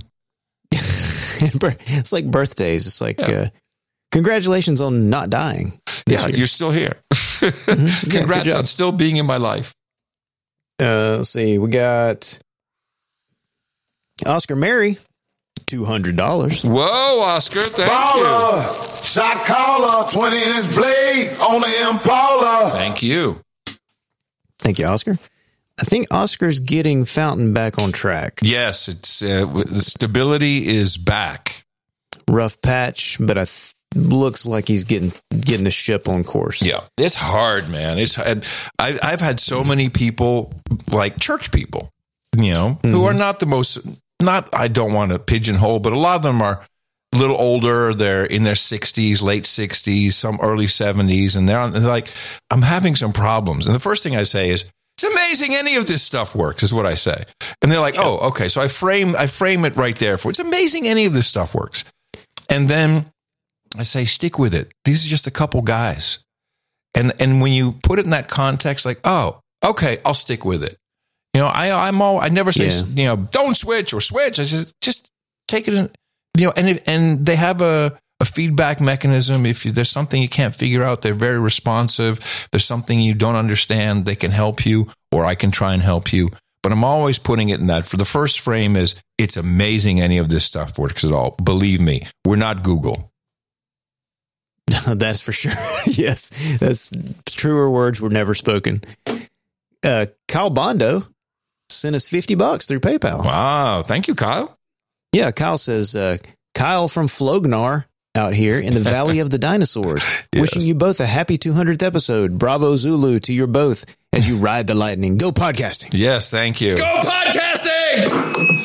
It's like birthdays. It's like, yeah. uh, congratulations on not dying. Yeah, year. You're still here. Mm-hmm. Congrats yeah, on still being in my life. Uh, let's see. We got Oscar Mary, two hundred dollars. Whoa, Oscar. Thank Baller, you. Shot caller, twenty-inch blades on the Impala. Thank you. Thank you, Oscar. I think Oscar's getting Fountain back on track. Yes, it's uh, the stability is back. Rough patch, but I th- looks like he's getting getting the ship on course. Yeah, it's hard, man. It's I, I've had so many people, like church people, you know, mm-hmm. who are not the most, not, I don't want to pigeonhole, but a lot of them are a little older. They're in their sixties, late sixties, some early seventies. And they're, on, they're like, I'm having some problems. And the first thing I say is, it's amazing any of this stuff works, is what I say. And they're like, yeah. oh, okay. So I frame, I frame it right there for, it's amazing any of this stuff works. And then I say, stick with it. These are just a couple guys. And and when you put it in that context, like, oh, okay, I'll stick with it. You know, I I'm all I never say yeah. you know don't switch or switch. I just just take it in, you know, and if, and they have a, a feedback mechanism. If there's something you can't figure out, they're very responsive. If there's something you don't understand, they can help you, or I can try and help you. But I'm always putting it in that. For the first frame is, it's amazing any of this stuff works at all. Believe me, we're not Google. That's for sure. Yes, that's truer words were never spoken. Uh, Kyle Bondo sent us fifty bucks through PayPal. Wow. Thank you, Kyle. Yeah. Kyle says, uh, Kyle from Flognar out here in the Valley of the Dinosaurs. Yes. Wishing you both a happy two hundredth episode. Bravo Zulu to you both as you ride the lightning. Go podcasting. Yes. Thank you. Go podcasting.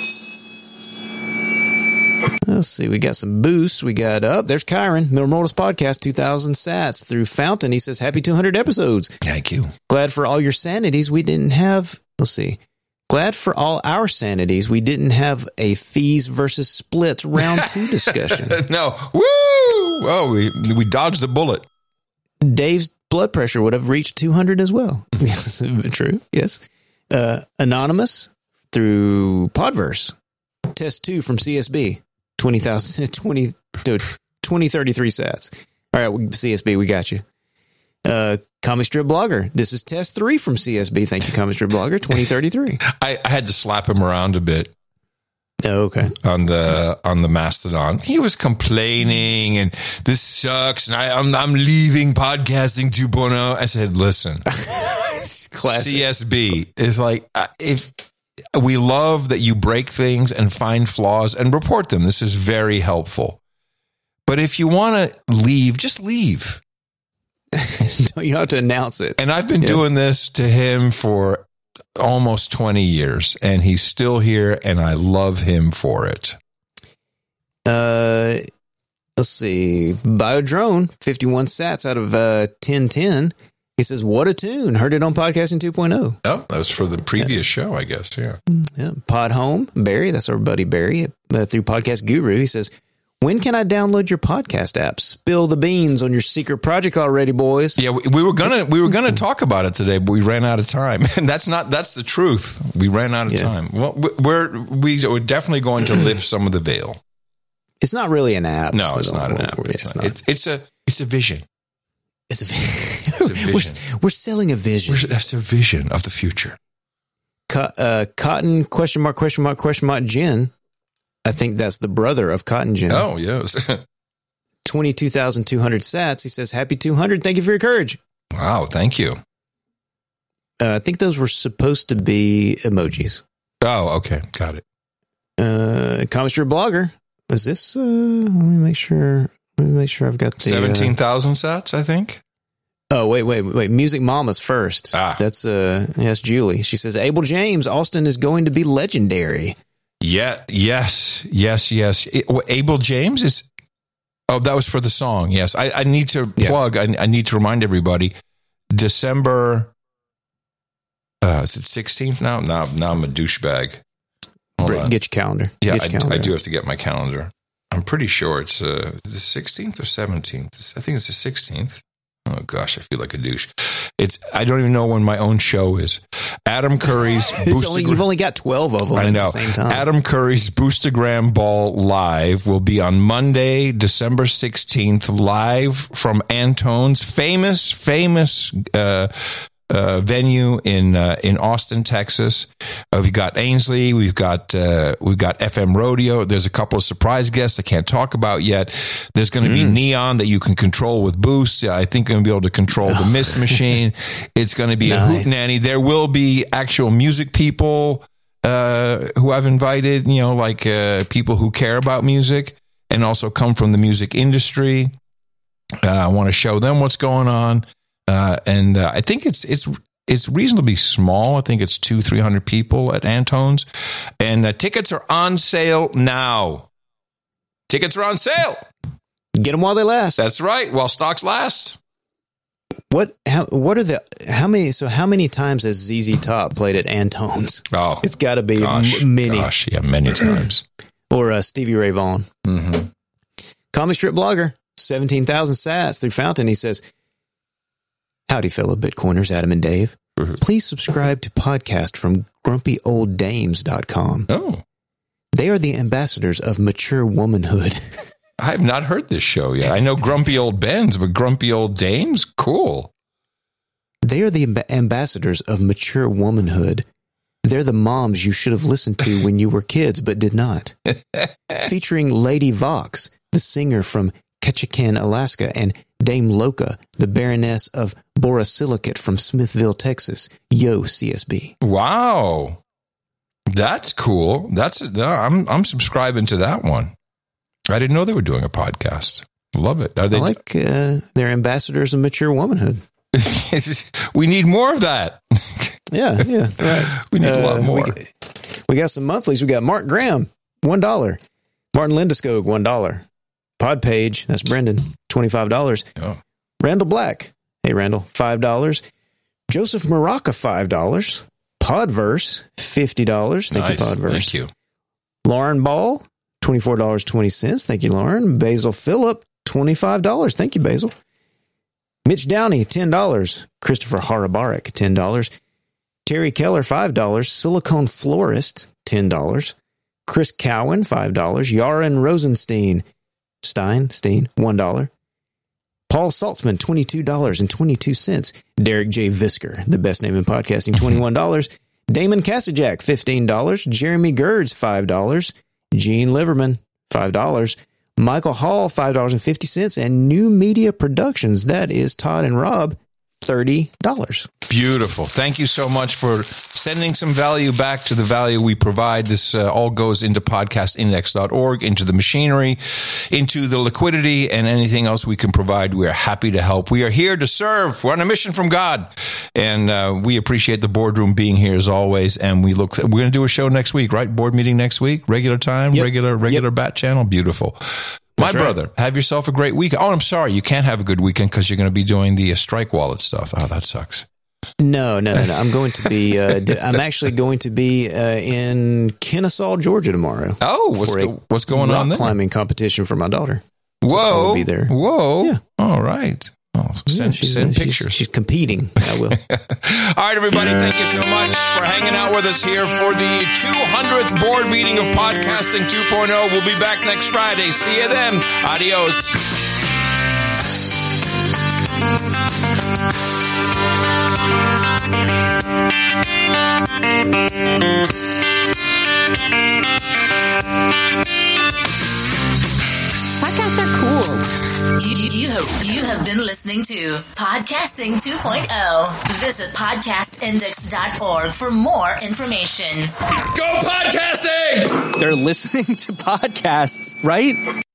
Let's see. We got some boosts. We got up. Oh, there's Kyron, Miller Mortals Podcast, two thousand sats through Fountain. He says, happy two hundred episodes. Thank you. Glad for all your sanities. We didn't have, let's see. Glad for all our sanities. We didn't have a fees versus splits round two discussion. No. Woo! Well, we, we dodged the bullet. Dave's blood pressure would have reached two hundred as well. Yes, true. Yes. Uh, Anonymous through Podverse. Test two from C S B. twenty thousand, twenty, twenty thirty-three sats. All right, C S B, we got you. Uh, Comic Strip Blogger. This is test three from C S B. Thank you, Comic Strip Blogger, twenty thirty-three. I, I had to slap him around a bit. Oh, okay. On the on the Mastodon, he was complaining, and this sucks, and I, I'm I'm leaving podcasting two point oh. I said, listen, C S B is like, if we love that you break things and find flaws and report them. This is very helpful. But if you want to leave, just leave. You don't have to announce it. And I've been yeah. doing this to him for almost twenty years, and he's still here, and I love him for it. Uh, let's see. Biodrone, fifty-one sats out of uh, ten ten. He says, what a tune. Heard it on Podcasting two point oh. Oh, that was for the previous yeah. show, I guess. Yeah. yeah. Pod Home, Barry. That's our buddy Barry uh, through Podcast Guru. He says, when can I download your podcast app? Spill the beans on your secret project already, boys. Yeah, we, we were gonna we were gonna talk about it today, but we ran out of time. And that's not that's the truth. We ran out of yeah. time. Well, we're we we're definitely going to lift some of the veil. It's not really an app. No, so it's not an app. It's, it's, not. It's, it's a it's a vision. It's a, it's a vision. We're, we're selling a vision. We're, that's a vision of the future. Co- uh, Cotton question mark question mark question mark Gin. I think that's the brother of Cotton Gin. Oh, yes. twenty-two thousand two hundred sats. He says, happy two hundred. Thank you for your courage. Wow, thank you. Uh, I think those were supposed to be emojis. Oh, okay. Got it. Uh, Comic Strip Blogger. Is this, uh, let me make sure, let me make sure I've got the. seventeen thousand uh, sats, I think. Oh, wait, wait, wait. Music Mama's first. Ah. That's, uh, yes, Julie. She says, Abel James, Austin is going to be legendary. Yeah. Yes. Yes. Yes. It, Abel James is. Oh, that was for the song. Yes. I, I need to plug. Yeah. I, I need to remind everybody. December. Uh, is it sixteenth now? Now, now I'm a douchebag. Hold Get on. your calendar. Yeah, your I, calendar. I do have to get my calendar. I'm pretty sure it's uh, the sixteenth or seventeenth. I think it's the sixteenth. Oh gosh, I feel like a douche. It's I don't even know when my own show is. Adam Curry's Boostagram- only, you've only got twelve of them I at know. the same time. Adam Curry's Boostagram Ball Live will be on Monday, December sixteenth, live from Antone's famous, famous uh, uh, venue in uh, in Austin, Texas. Uh, we've got Ainsley, we've got uh, we've got F M Rodeo. There's a couple of surprise guests I can't talk about yet. There's going to mm. be Neon that you can control with Boost. I think I'm going to be able to control the Mist Machine. It's going to be nice. A hootenanny. There will be actual music people uh, who I've invited. You know, like uh, people who care about music and also come from the music industry. Uh, I want to show them what's going on. Uh, and uh, I think it's it's it's reasonably small. I think it's two, three hundred people at Antone's, and uh, tickets are on sale now. Tickets are on sale. Get them while they last. That's right. While stocks last. What? How? What are the? How many? So how many times has Z Z Top played at Antone's? Oh, it's got to be gosh, m- many. Gosh, yeah, many times. Or uh, Stevie Ray Vaughan. Mm-hmm. Comic strip blogger, seventeen thousand sats through Fountain. He says, "Howdy, fellow Bitcoiners, Adam and Dave. Mm-hmm. Please subscribe to podcast from grumpy old dames dot com. Oh, they are the ambassadors of mature womanhood." I have not heard this show yet. I know Grumpy Old Bens, but Grumpy Old Dames? Cool. They are the amb- ambassadors of mature womanhood. They're the moms you should have listened to when you were kids, but did not. Featuring Lady Vox, the singer from Ketchikan, Alaska, and Dame Loca, the Baroness of Borosilicate from Smithville, Texas. Yo, C S B. Wow. That's cool. That's I'm I'm subscribing to that one. I didn't know they were doing a podcast. Love it. Are they I like uh, they're ambassadors of mature womanhood. We need more of that. Yeah, yeah. Right. We need uh, a lot more. We, we got some monthlies. We got Mark Graham, one dollar. Martin Lindeskog, one dollar. Podpage, that's Brendan, twenty-five dollars. Oh. Randall Black, hey Randall, five dollars. Joseph Maraca, five dollars. Podverse, fifty dollars. Thank nice. you, Podverse. Thank you. Lauren Ball, twenty-four dollars and twenty cents. Thank you, Lauren. Basil Phillip, twenty-five dollars. Thank you, Basil. Mitch Downey, ten dollars. Christopher Harabarik, ten dollars. Terry Keller, five dollars. Silicone Florist, ten dollars. Chris Cowan, five dollars. Yaren Rosenstein, Stein, Steen, one dollar. Paul Saltzman, twenty-two dollars and twenty-two cents. Derek J. Visker, the best name in podcasting, twenty-one dollars. Damon Cassajak, fifteen dollars. Jeremy Gerds, five dollars. Gene Liverman, five dollars. Michael Hall, five dollars and fifty cents. And New Media Productions, that is Todd and Rob, thirty dollars. Beautiful. Thank you so much for sending some value back to the value we provide. This uh, all goes into podcast index dot org, into the machinery, into the liquidity, and anything else we can provide. We are happy to help. We are here to serve. We're on a mission from God. And uh, we appreciate the boardroom being here as always. And we look, we're going to do a show next week, right? Board meeting next week, regular time, yep. regular, regular yep. bat channel. Beautiful. My That's brother, right. Have yourself a great weekend. Oh, I'm sorry. You can't have a good weekend because you're going to be doing the uh, Strike Wallet stuff. Oh, that sucks. No, no, no, no. I'm going to be, uh, I'm actually going to be uh, in Kennesaw, Georgia tomorrow. Oh, what's, go, what's going on there? Rock climbing competition for my daughter. So Whoa. I'll be there. Whoa. Yeah. All right. Oh, send, yeah, she's, send she's, pictures. She's competing. I will. All right, everybody. Thank you so much for hanging out with us here for the two hundredth board meeting of Podcasting two point oh. We'll be back next Friday. See you then. Adios. Podcasts are cool. You, you, you, have, you have been listening to Podcasting two point oh. Visit podcast index dot org for more information. Go podcasting! They're listening to podcasts, right?